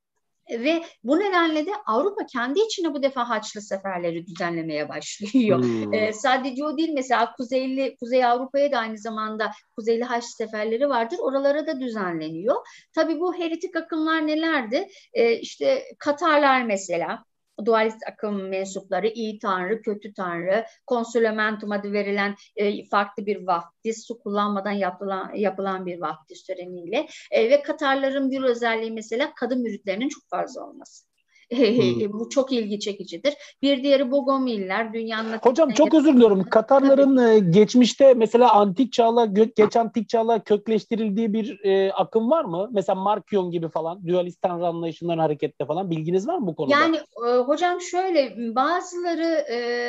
Ve bu nedenle de Avrupa kendi içine bu defa Haçlı seferleri düzenlemeye başlıyor. Sadece o değil mesela Kuzey Avrupa'ya da aynı zamanda Kuzeyli Haçlı seferleri vardır. Oralara da düzenleniyor. Tabii bu heretik akımlar nelerdi? İşte Katarlar mesela. Dualist akım mensupları, iyi tanrı, kötü tanrı, konsolamentum adı verilen farklı bir vaftiz, su kullanmadan yapılan bir vaftiz töreniyle ve Katarların bir özelliği mesela kadın müritlerinin çok fazla olması. Bu çok ilgi çekicidir. Bir diğeri Bogomiller. Dünyanın hocam çok özür diliyorum. Katarların geçmişte mesela antik çağla geç antik çağla kökleştirildiği bir akım var mı? Mesela Markion gibi falan dualist tanrı anlayışından hareketle falan bilginiz var mı bu konuda? Yani hocam şöyle bazıları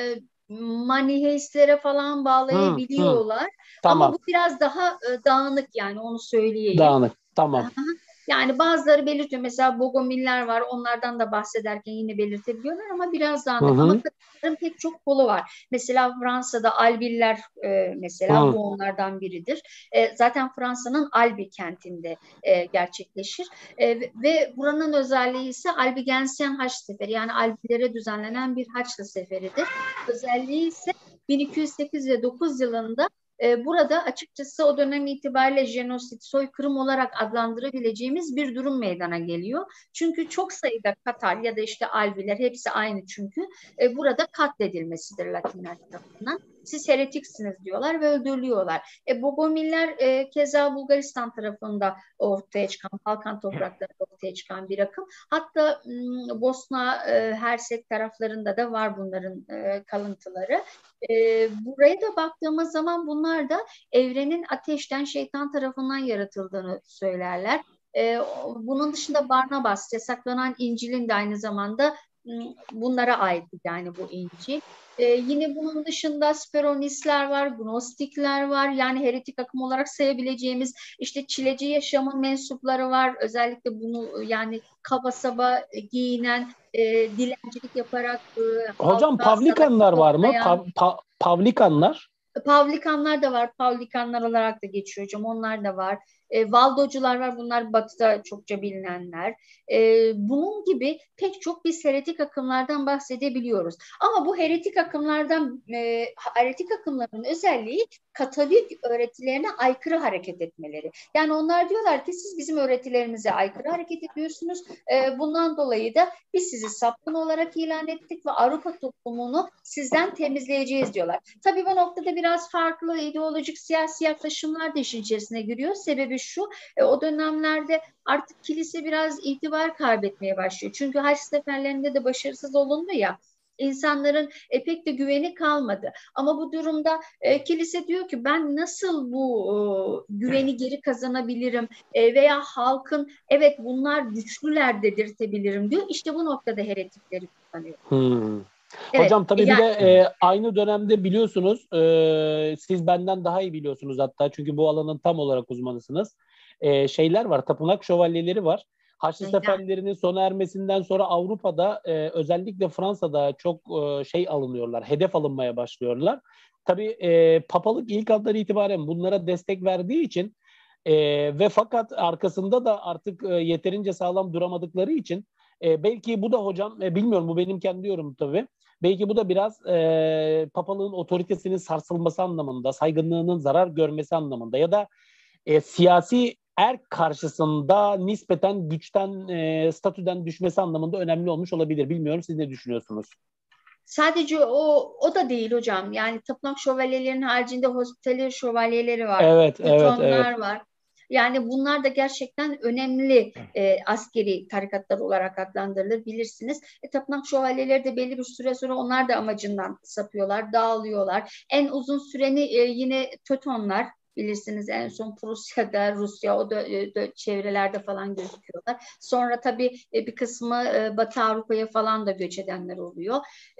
maniheistlere falan bağlayabiliyorlar. Tamam. Ama bu biraz daha dağınık yani onu söyleyeyim. Dağınık. Tamam. Yani bazıları belirtiyor. Mesela Bogomiller var. Onlardan da bahsederken yine belirtebiliyorlar ama biraz dağınık. Ama Katarların pek çok kolu var. Mesela Fransa'da Albiller mesela bu onlardan biridir. Zaten Fransa'nın Albi kentinde gerçekleşir. Ve buranın özelliği ise Albigensian Haç Seferi. Yani Albilere düzenlenen bir Haçlı Seferidir. Özelliği ise 1208 ve 9 yılında burada açıkçası o dönem itibariyle jenosit, soykırım olarak adlandırabileceğimiz bir durum meydana geliyor. Çünkü çok sayıda Katar ya da işte Alviler hepsi aynı çünkü burada katledilmesidir Latinler tarafından. Siz heretiksiniz diyorlar ve öldürülüyorlar. Bogomiller keza Bulgaristan tarafında ortaya çıkan, Balkan topraklarında ortaya çıkan bir akım. Hatta Bosna, Hersek taraflarında da var bunların kalıntıları. Buraya da baktığımız zaman bunlar da evrenin ateşten şeytan tarafından yaratıldığını söylerler. Bunun dışında Barnabas, yasaklanan İncil'in de aynı zamanda bunlara ait yani bu İncil. Yine bunun dışında Speronistler var, Gnostikler var. Yani heretik akım olarak sayabileceğimiz işte çileci yaşamın mensupları var. Özellikle bunu yani kaba saba giyinen, dilencilik yaparak hocam Pavlikanlar var mı? Pavlikanlar? Pavlikanlar da var. Pavlikanlar olarak da geçiyor hocam. Onlar da var. Valdocular var. Bunlar Batı'da çokça bilinenler. Bunun gibi pek çok biz heretik akımlardan bahsedebiliyoruz. Ama bu heretik akımların özelliği Katolik öğretilerine aykırı hareket etmeleri. Yani onlar diyorlar ki siz bizim öğretilerimize aykırı hareket ediyorsunuz. Bundan dolayı da biz sizi sapkın olarak ilan ettik ve Avrupa toplumunu sizden temizleyeceğiz diyorlar. Tabii bu noktada biraz farklı ideolojik siyasi yaklaşımlar da işin içerisine giriyor. Sebebi şu, o dönemlerde artık kilise biraz itibar kaybetmeye başlıyor. Çünkü Haç seferlerinde de başarısız olundu ya. İnsanların pek de güveni kalmadı. Ama bu durumda kilise diyor ki ben nasıl bu güveni geri kazanabilirim veya halkın evet bunlar güçlüler dedirtebilirim diyor. İşte bu noktada heretikleri kullanıyor. Evet, hocam tabii yani, bir de aynı dönemde biliyorsunuz siz benden daha iyi biliyorsunuz hatta çünkü bu alanın tam olarak uzmanısınız. Şeyler var, tapınak şövalyeleri var. Haçlı seferlerinin sona ermesinden sonra Avrupa'da özellikle Fransa'da çok alınıyorlar, hedef alınmaya başlıyorlar. Tabii papalık ilk andan itibaren bunlara destek verdiği için ve fakat arkasında da artık yeterince sağlam duramadıkları için belki bu da hocam, bilmiyorum bu benim kendi yorumum tabii. Belki bu da biraz papalığın otoritesinin sarsılması anlamında, saygınlığının zarar görmesi anlamında ya da siyasi erk karşısında nispeten güçten, statüden düşmesi anlamında önemli olmuş olabilir. Bilmiyorum siz ne düşünüyorsunuz? Sadece o da değil hocam. Yani tapınak şövalyelerinin haricinde hospitaler şövalyeleri var. Evet. var. Yani bunlar da gerçekten önemli askeri tarikatlar olarak adlandırılır bilirsiniz. Tapınak şövalyeleri de belli bir süre sonra onlar da amacından sapıyorlar, dağılıyorlar. En uzun süreni yine Teutonlar bilirsiniz en son Prusya'da, Rusya o da çevrelerde falan gözüküyorlar. Sonra tabii bir kısmı Batı Avrupa'ya falan da göç edenler oluyor.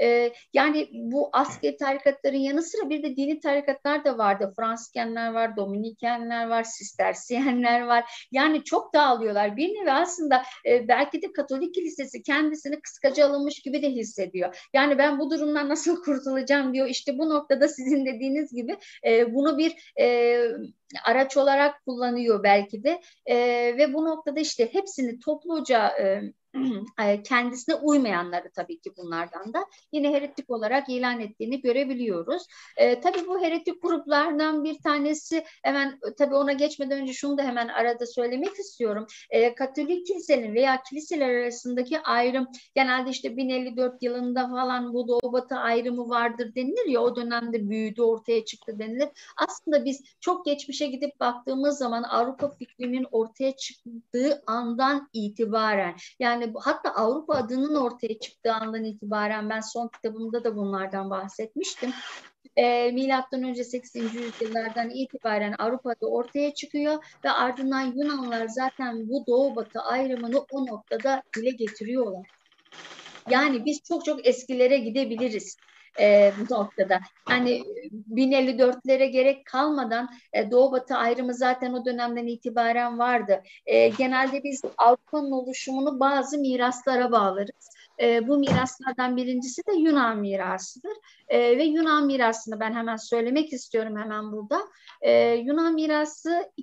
Yani bu askeri tarikatların yanı sıra bir de dini tarikatlar da vardı. Fransiskenler var, Dominikenler var, Sistersiyenler var. Yani çok dağılıyorlar. Bir nevi aslında belki de Katolik Kilisesi kendisini kıskaca alınmış gibi de hissediyor. Yani ben bu durumdan nasıl kurtulacağım diyor. İşte bu noktada sizin dediğiniz gibi bunu bir araç olarak kullanıyor belki de ve bu noktada işte hepsini topluca kendisine uymayanları tabii ki bunlardan da yine heretik olarak ilan ettiğini görebiliyoruz. Tabii bu heretik gruplardan bir tanesi hemen tabii ona geçmeden önce şunu da hemen arada söylemek istiyorum. Katolik kilisenin veya kiliseler arasındaki ayrım genelde işte 1054 yılında falan bu Doğu Batı ayrımı vardır denilir ya o dönemde büyüdü ortaya çıktı denilir. Aslında biz çok geçmişe gidip baktığımız zaman Avrupa fikrinin ortaya çıktığı andan itibaren yani hatta Avrupa adının ortaya çıktığı andan itibaren ben son kitabımda da bunlardan bahsetmiştim. Milattan önce 8. yüzyıllardan itibaren Avrupa'da ortaya çıkıyor ve ardından Yunanlılar zaten bu Doğu Batı ayrımını o noktada dile getiriyorlar. Yani biz çok çok eskilere gidebiliriz bu noktada. Yani 1054'lere gerek kalmadan Doğu Batı ayrımı zaten o dönemden itibaren vardı. Genelde biz Avrupa'nın oluşumunu bazı miraslara bağlarız. Bu miraslardan birincisi de Yunan mirasıdır. Ve Yunan mirasını ben hemen söylemek istiyorum hemen burada. Yunan mirası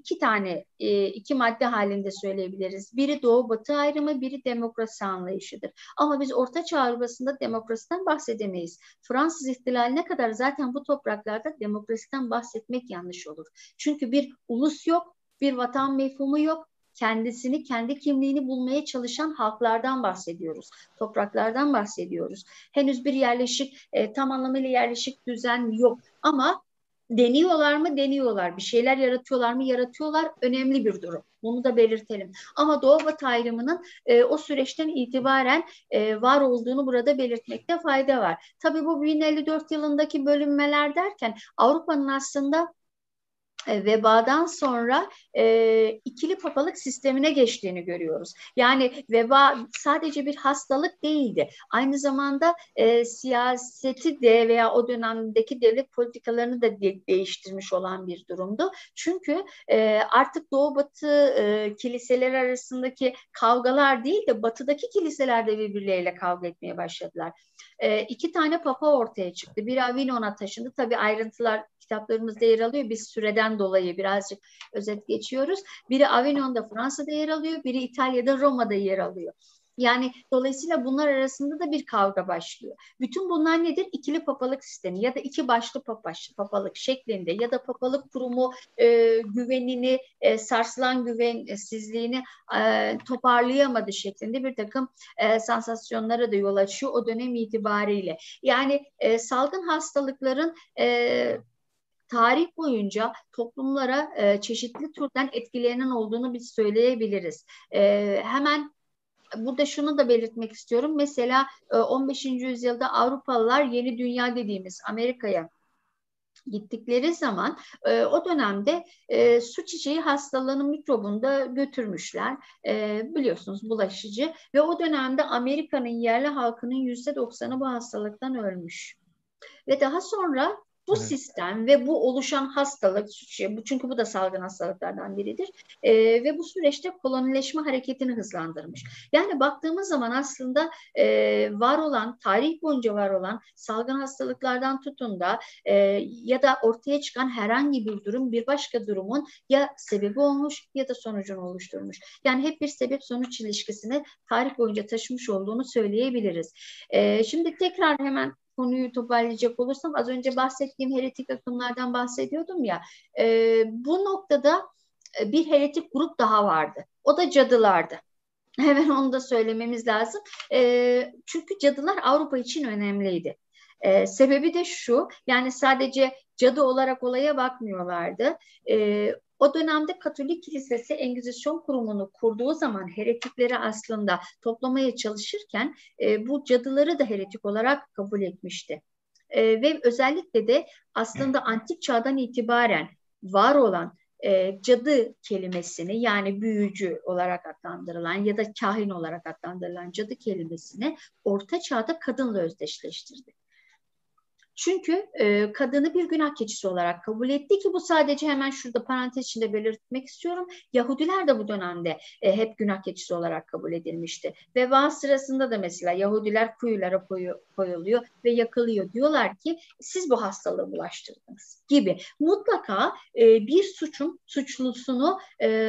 iki madde halinde söyleyebiliriz. Biri Doğu Batı ayrımı, biri demokrasi anlayışıdır. Ama biz Orta Çağ Avrupa'sında demokrasiden bahsedemeyiz. Fransız ihtilaline kadar zaten bu topraklarda demokrasiden bahsetmek yanlış olur. Çünkü bir ulus yok, bir vatan mefhumu yok. Kendisini, kendi kimliğini bulmaya çalışan halklardan bahsediyoruz. Topraklardan bahsediyoruz. Henüz bir tam anlamıyla yerleşik düzen yok. Ama deniyorlar mı? Deniyorlar. Bir şeyler yaratıyorlar mı? Yaratıyorlar. Önemli bir durum. Bunu da belirtelim. Ama Doğu Batı ayrımının o süreçten itibaren var olduğunu burada belirtmekte fayda var. Tabii bu 1054 yılındaki bölünmeler derken Avrupa'nın aslında vebadan sonra ikili papalık sistemine geçtiğini görüyoruz. Yani veba sadece bir hastalık değildi. Aynı zamanda siyaseti de veya o dönemdeki devlet politikalarını da değiştirmiş olan bir durumdu. Çünkü artık Doğu Batı kiliseler arasındaki kavgalar değil de batıdaki kiliseler de birbirleriyle kavga etmeye başladılar. İki tane papa ortaya çıktı. Biri Avignon'a taşındı. Tabii ayrıntılar kitaplarımızda yer alıyor. Biz süreden dolayı birazcık özet geçiyoruz. Biri Avignon'da, Fransa'da yer alıyor. Biri İtalya'da, Roma'da yer alıyor. Yani dolayısıyla bunlar arasında da bir kavga başlıyor. Bütün bunlar nedir? İkili papalık sistemi ya da iki başlı papalık şeklinde ya da papalık kurumu güvenini, sarsılan güvensizliğini toparlayamadı şeklinde bir takım sansasyonlara da yol açıyor o dönem itibariyle. Yani salgın hastalıkların tarih boyunca toplumlara çeşitli türden etkilerinin olduğunu biz söyleyebiliriz. Hemen burada şunu da belirtmek istiyorum. Mesela 15. yüzyılda Avrupalılar yeni dünya dediğimiz Amerika'ya gittikleri zaman o dönemde su çiçeği hastalığının mikrobunu da götürmüşler. Biliyorsunuz bulaşıcı ve o dönemde Amerika'nın yerli halkının %90'ı bu hastalıktan ölmüş. Ve daha sonra bu sistem ve bu oluşan hastalık, çünkü bu da salgın hastalıklardan biridir ve bu süreçte kolonileşme hareketini hızlandırmış. Yani baktığımız zaman aslında var olan, tarih boyunca var olan salgın hastalıklardan tutun da ya da ortaya çıkan herhangi bir durum bir başka durumun ya sebebi olmuş ya da sonucunu oluşturmuş. Yani hep bir sebep-sonuç ilişkisini tarih boyunca taşımış olduğunu söyleyebiliriz. Şimdi tekrar hemen konuyu toparlayacak olursam az önce bahsettiğim heretik akımlardan bahsediyordum ya. Bu noktada bir heretik grup daha vardı. O da cadılardı. Hemen onu da söylememiz lazım. Çünkü cadılar Avrupa için önemliydi. Sebebi de şu, yani sadece cadı olarak olaya bakmıyorlardı. O dönemde Katolik Kilisesi Engizisyon kurumunu kurduğu zaman heretikleri aslında toplamaya çalışırken bu cadıları da heretik olarak kabul etmişti. Ve özellikle de aslında antik çağdan itibaren var olan cadı kelimesini, yani büyücü olarak adlandırılan ya da kahin olarak adlandırılan cadı kelimesini Orta Çağ'da kadınla özdeşleştirdi. Çünkü kadını bir günah keçisi olarak kabul etti ki bu sadece hemen şurada parantez içinde belirtmek istiyorum. Yahudiler de bu dönemde hep günah keçisi olarak kabul edilmişti. Veba sırasında da mesela Yahudiler kuyulara koyuluyor ve yakılıyor. Diyorlar ki siz bu hastalığı bulaştırdınız gibi. Mutlaka bir suçun suçlusunu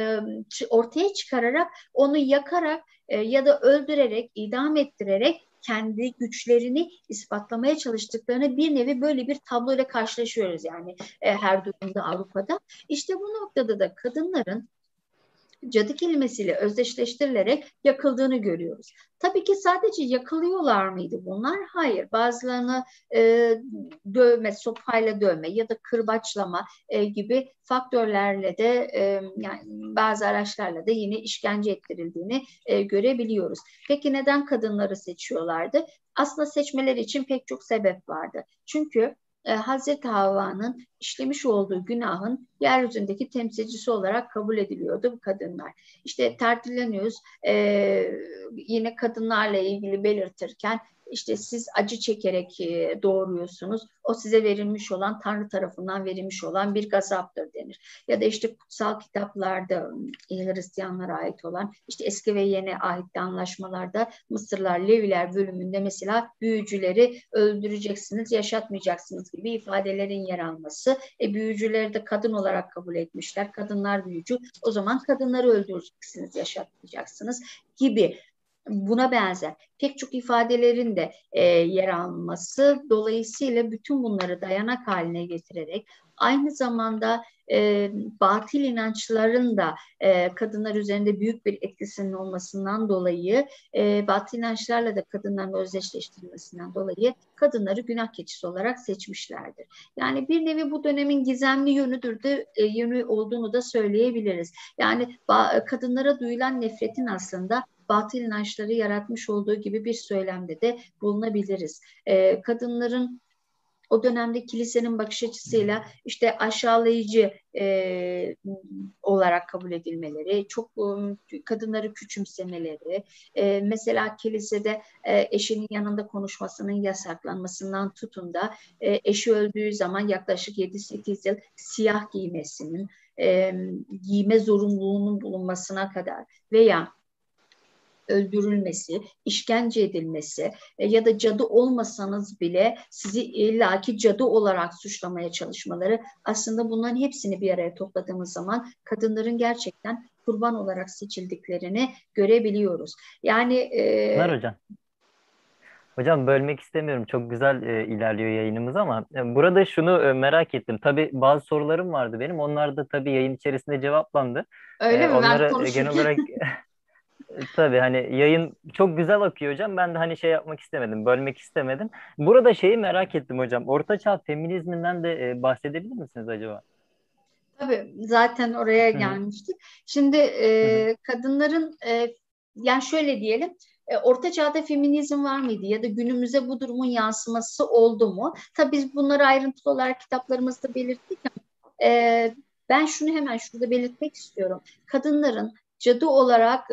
ortaya çıkararak onu yakarak ya da öldürerek, idam ettirerek kendi güçlerini ispatlamaya çalıştıklarını bir nevi böyle bir tabloyla karşılaşıyoruz yani her durumda Avrupa'da. İşte bu noktada da kadınların cadı kelimesiyle özdeşleştirilerek yakıldığını görüyoruz. Tabii ki sadece yakılıyorlar mıydı bunlar? Hayır. Bazılarını dövme, sopayla dövme ya da kırbaçlama gibi faktörlerle de yani bazı araçlarla da yine işkence ettirildiğini görebiliyoruz. Peki neden kadınları seçiyorlardı? Aslında seçmeleri için pek çok sebep vardı. Çünkü Hazreti Havva'nın işlemiş olduğu günahın yeryüzündeki temsilcisi olarak kabul ediliyordu bu kadınlar. İşte Tertullianus yine kadınlarla ilgili belirtirken işte siz acı çekerek doğuruyorsunuz. O size verilmiş olan, Tanrı tarafından verilmiş olan bir gazaptır denir. Ya da işte kutsal kitaplarda Hristiyanlara ait olan işte eski ve yeni ahitli anlaşmalarda Mısırlar, Leviler bölümünde mesela büyücüleri öldüreceksiniz, yaşatmayacaksınız gibi ifadelerin yer alması. Büyücüleri de kadın olarak kabul etmişler. Kadınlar büyücü. O zaman kadınları öldüreceksiniz, yaşatmayacaksınız gibi. Buna benzer pek çok ifadelerin de yer alması dolayısıyla bütün bunları dayanak haline getirerek aynı zamanda batıl inançların da kadınlar üzerinde büyük bir etkisinin olmasından dolayı batıl inançlarla da kadınların özdeşleştirilmesinden dolayı kadınları günah keçisi olarak seçmişlerdir. Yani bir nevi bu dönemin gizemli yönü olduğunu da söyleyebiliriz. Yani kadınlara duyulan nefretin aslında batıl inançları yaratmış olduğu gibi bir söylemde de bulunabiliriz. Kadınların o dönemde kilisenin bakış açısıyla işte aşağılayıcı olarak kabul edilmeleri, çok kadınları küçümsemeleri, mesela kilisede eşinin yanında konuşmasının yasaklanmasından tutun da eşi öldüğü zaman yaklaşık 7-8 yıl siyah giymesinin, giyme zorunluluğunun bulunmasına kadar veya öldürülmesi, işkence edilmesi ya da cadı olmasanız bile sizi illaki cadı olarak suçlamaya çalışmaları, aslında bunların hepsini bir araya topladığımız zaman kadınların gerçekten kurban olarak seçildiklerini görebiliyoruz. Yani Pınar Hocam. Hocam bölmek istemiyorum. Çok güzel ilerliyor yayınımız ama burada şunu merak ettim. Tabii bazı sorularım vardı benim. Onlar da tabii yayın içerisinde cevaplandı. öyle mi? Ben Onları genel konuşurken. olarak tabii hani yayın çok güzel akıyor hocam. Ben de hani şey yapmak istemedim, bölmek istemedim. Burada şeyi merak ettim hocam. Ortaçağ feminizminden de bahsedebilir misiniz acaba? Tabii zaten oraya Hı hı, gelmiştik. Şimdi hı hı, kadınların yani şöyle diyelim, Orta Çağ'da feminizm var mıydı ya da günümüze bu durumun yansıması oldu mu? Tabii biz bunları ayrıntılı olarak kitaplarımızda belirttik ama ben şunu hemen şurada belirtmek istiyorum. Kadınların cadı olarak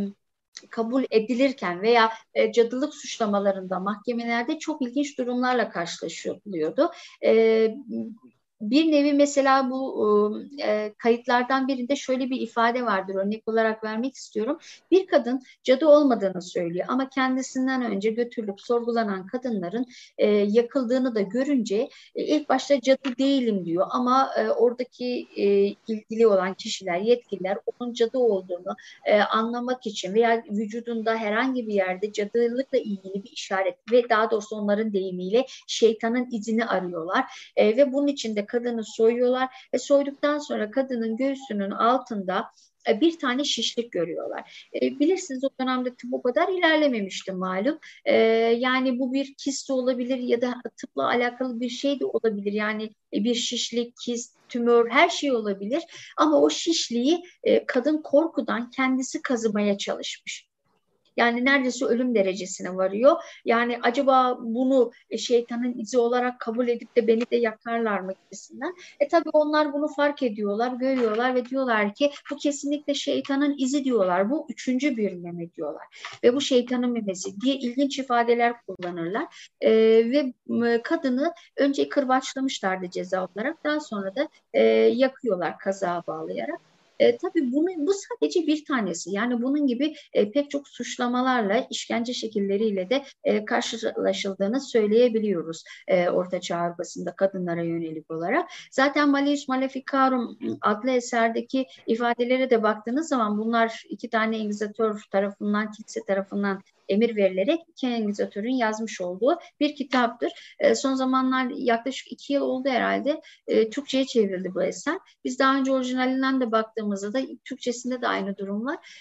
kabul edilirken veya cadılık suçlamalarında mahkemelerde çok ilginç durumlarla karşılaşılıyordu. E, Bir nevi mesela bu kayıtlardan birinde şöyle bir ifade vardır, örnek olarak vermek istiyorum. Bir kadın cadı olmadığını söylüyor ama kendisinden önce götürülüp sorgulanan kadınların yakıldığını da görünce ilk başta cadı değilim diyor ama oradaki ilgili olan kişiler, yetkililer onun cadı olduğunu anlamak için veya vücudunda herhangi bir yerde cadılıkla ilgili bir işaret ve daha doğrusu onların deyimiyle şeytanın izini arıyorlar. Ve bunun için de kadını soyuyorlar ve soyduktan sonra kadının göğsünün altında bir tane şişlik görüyorlar. Bilirsiniz o dönemde tıp o kadar ilerlememişti malum. Yani bu bir kist de olabilir ya da tıpla alakalı bir şey de olabilir. Yani bir şişlik, kist, tümör her şey olabilir. Ama o şişliği kadın korkudan kendisi kazımaya çalışmış. Yani neredeyse ölüm derecesine varıyor. Yani acaba bunu şeytanın izi olarak kabul edip de beni de yakarlar mı gibisinden. Tabii onlar bunu fark ediyorlar, görüyorlar ve diyorlar ki bu kesinlikle şeytanın izi diyorlar. Bu üçüncü bir meme diyorlar. Ve bu şeytanın memesi diye ilginç ifadeler kullanırlar. Ve kadını önce kırbaçlamışlardı ceza olarak. Daha sonra da yakıyorlar kazağa bağlayarak. Tabii bu sadece bir tanesi. Yani bunun gibi pek çok suçlamalarla, işkence şekilleriyle de karşılaşıldığını söyleyebiliyoruz Orta Çağ Avrupa'sında kadınlara yönelik olarak. Zaten Malleus Maleficarum adlı eserdeki ifadelere de baktığınız zaman bunlar iki tane Engizatör tarafından, kilise tarafından emir verilerek iki Engizatörün yazmış olduğu bir kitaptır. Son zamanlar yaklaşık 2 yıl oldu herhalde. Türkçe'ye çevrildi bu eser. Biz daha önce orijinalinden de baktığımızda da Türkçesinde de aynı durum var.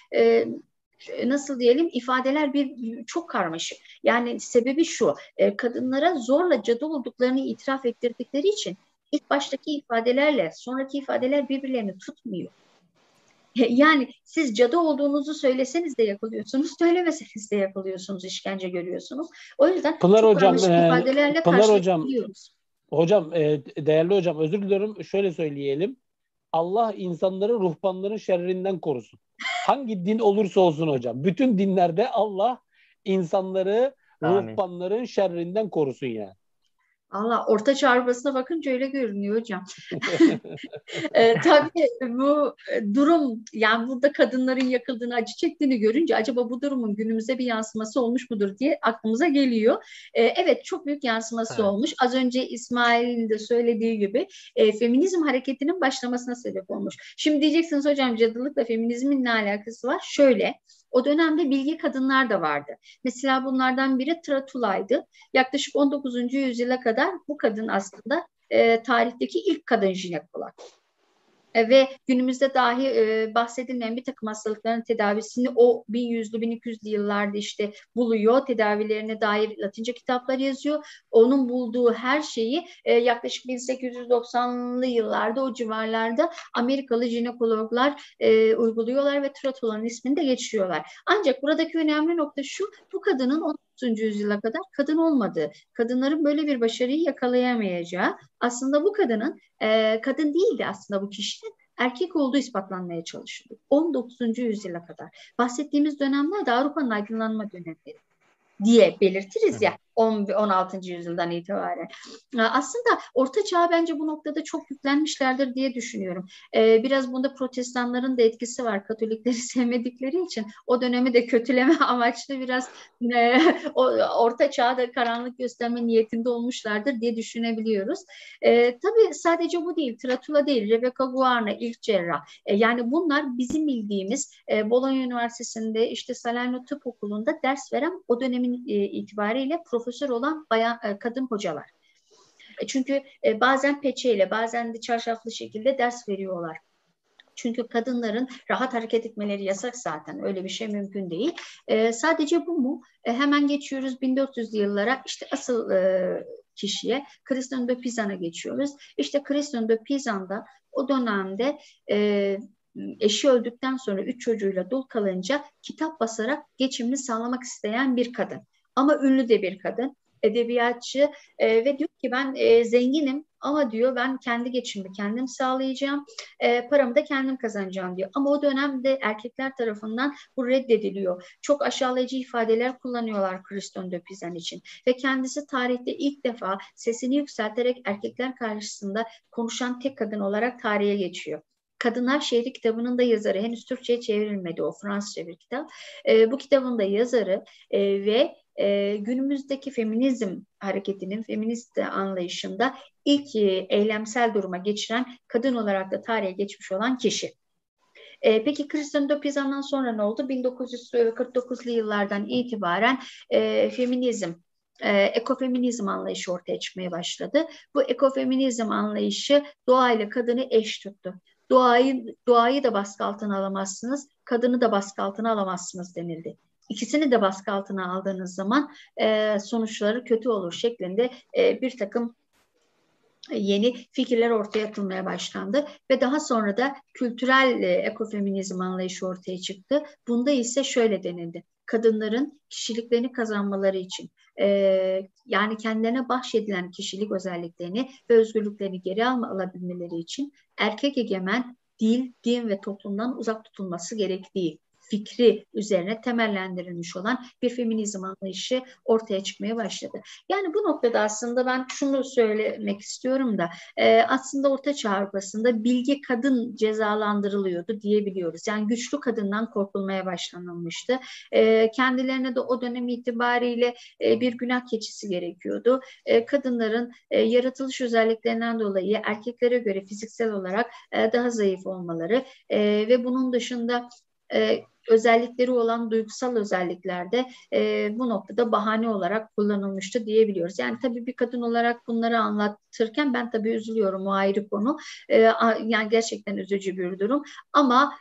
Nasıl diyelim, ifadeler çok karmaşık. Yani sebebi şu, kadınlara zorla cadı olduklarını itiraf ettirdikleri için ilk baştaki ifadelerle sonraki ifadeler birbirlerini tutmuyor. Yani siz cadı olduğunuzu söyleseniz de yakalıyorsunuz, söylemeseniz de yakalıyorsunuz, işkence görüyorsunuz. O yüzden Pınar çok hocam, karmaşık ifadelerle Pınar hocam, karşılaşabiliyoruz. hocam, değerli hocam, özür diliyorum. Şöyle söyleyelim. Allah insanları ruhbanların şerrinden korusun. Hangi din olursa olsun hocam. Bütün dinlerde Allah insanları amin. ruhbanların şerrinden korusun yani. Allah, Orta Çağ Avrupa'sına bakınca öyle görünüyor hocam. Tabii bu durum, yani burada kadınların yakıldığını, acı çektiğini görünce acaba bu durumun günümüze bir yansıması olmuş mudur diye aklımıza geliyor. Evet, çok büyük yansıması Evet. olmuş. Az önce İsmail'in de söylediği gibi feminizm hareketinin başlamasına sebep olmuş. Şimdi diyeceksiniz hocam, cadılıkla feminizmin ne alakası var? Şöyle, o dönemde bilge kadınlar da vardı. Mesela bunlardan biri Tratulay'dı. Yaklaşık 19. yüzyıla kadar bu kadın aslında tarihteki ilk kadın jinekolog. Ve günümüzde dahi bahsedilmeyen bir takım hastalıkların tedavisini o 1100'lü 1200'lü yıllarda işte buluyor. Tedavilerine dair Latince kitaplar yazıyor. Onun bulduğu her şeyi yaklaşık 1890'lı yıllarda o civarlarda Amerikalı jinekologlar uyguluyorlar ve Tratulan ismini de geçiriyorlar. Ancak buradaki önemli nokta şu: bu kadının 19. yüzyıla kadar kadın olmadığı, kadınların böyle bir başarıyı yakalayamayacağı, aslında bu kadının kadın değildi aslında bu kişinin, erkek olduğu ispatlanmaya çalışıldı. 19. yüzyıla kadar. Bahsettiğimiz dönemler de Avrupa'nın aydınlanma dönemleri diye belirtiriz ya. 16. yüzyıldan itibaren. Aslında Orta Çağ bence bu noktada çok yüklenmişlerdir diye düşünüyorum. Biraz bunda protestanların da etkisi var. Katolikleri sevmedikleri için o dönemi de kötüleme amaçlı biraz Orta Çağ'da karanlık gösterme niyetinde olmuşlardır diye düşünebiliyoruz. Tabii sadece bu değil. Tratula değil, Rebecca Guarna, ilk cerrah. Yani bunlar bizim bildiğimiz Bologna Üniversitesi'nde işte Salerno Tıp Okulu'nda ders veren o dönemin itibariyle profesör olan kadın hocalar. Çünkü bazen peçeyle, bazen de çarşaflı şekilde ders veriyorlar. Çünkü kadınların rahat hareket etmeleri yasak zaten. Öyle bir şey mümkün değil. Sadece bu mu? Hemen geçiyoruz 1400'lü yıllara. İşte asıl kişiye Christian de Pisan'a geçiyoruz. İşte Christian de Pisan'da o dönemde eşi öldükten sonra 3 çocuğuyla dul kalınca kitap basarak geçimini sağlamak isteyen bir kadın. Ama ünlü de bir kadın. Edebiyatçı ve diyor ki ben zenginim ama diyor ben kendi geçimimi kendim sağlayacağım, paramı da kendim kazanacağım diyor. Ama o dönemde erkekler tarafından bu reddediliyor. Çok aşağılayıcı ifadeler kullanıyorlar Christian de Pizan için. Ve kendisi tarihte ilk defa sesini yükselterek erkekler karşısında konuşan tek kadın olarak tarihe geçiyor. Kadınlar Şehri kitabının da yazarı. Henüz Türkçe'ye çevrilmedi, o Fransızca bir kitap. Bu kitabın da yazarı ve günümüzdeki feminizm hareketinin, feminist anlayışında ilk eylemsel duruma geçiren kadın olarak da tarihe geçmiş olan kişi. Peki Christian de Pizan'dan sonra ne oldu? 1949'lu yıllardan itibaren feminizm, ekofeminizm anlayışı ortaya çıkmaya başladı. Bu ekofeminizm anlayışı doğayla kadını eş tuttu. Doğayı da baskı altına alamazsınız, kadını da baskı altına alamazsınız denildi. İkisini de baskı altına aldığınız zaman sonuçları kötü olur şeklinde bir takım yeni fikirler ortaya atılmaya başlandı ve daha sonra da kültürel ekofeminizm anlayışı ortaya çıktı. Bunda ise şöyle denildi: kadınların kişiliklerini kazanmaları için yani kendilerine bahşedilen kişilik özelliklerini ve özgürlüklerini geri alabilmeleri için erkek egemen dil, din ve toplumdan uzak tutulması gerektiği fikri üzerine temellendirilmiş olan bir feminizm anlayışı ortaya çıkmaya başladı. Yani bu noktada aslında ben şunu söylemek istiyorum da aslında Orta Çağ Avrupa'sında bilge kadın cezalandırılıyordu diyebiliyoruz. Yani güçlü kadından korkulmaya başlanılmıştı. Kendilerine de o dönem itibariyle bir günah keçisi gerekiyordu. Kadınların yaratılış özelliklerinden dolayı erkeklere göre fiziksel olarak daha zayıf olmaları ve bunun dışında özellikleri olan duygusal özelliklerde bu noktada bahane olarak kullanılmıştı diyebiliyoruz. Yani tabii bir kadın olarak bunları anlatırken ben tabii üzülüyorum, o ayrı konu. Yani gerçekten üzücü bir durum. Ama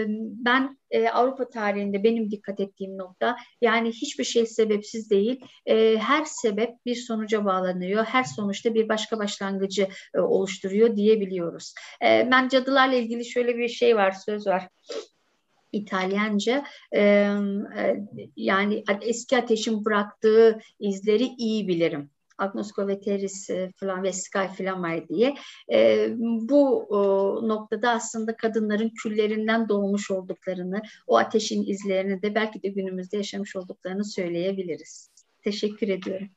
ben Avrupa tarihinde benim dikkat ettiğim nokta, yani hiçbir şey sebepsiz değil. Her sebep bir sonuca bağlanıyor. Her sonuçta bir başka başlangıcı oluşturuyor diyebiliyoruz. Ben cadılarla ilgili şöyle bir şey var, söz var. İtalyanca, yani eski ateşin bıraktığı izleri iyi bilirim. Agnosco Veteris falan ve Sky falan var diye. Bu noktada aslında kadınların küllerinden doğmuş olduklarını, o ateşin izlerini de belki de günümüzde yaşamış olduklarını söyleyebiliriz. Teşekkür ediyorum.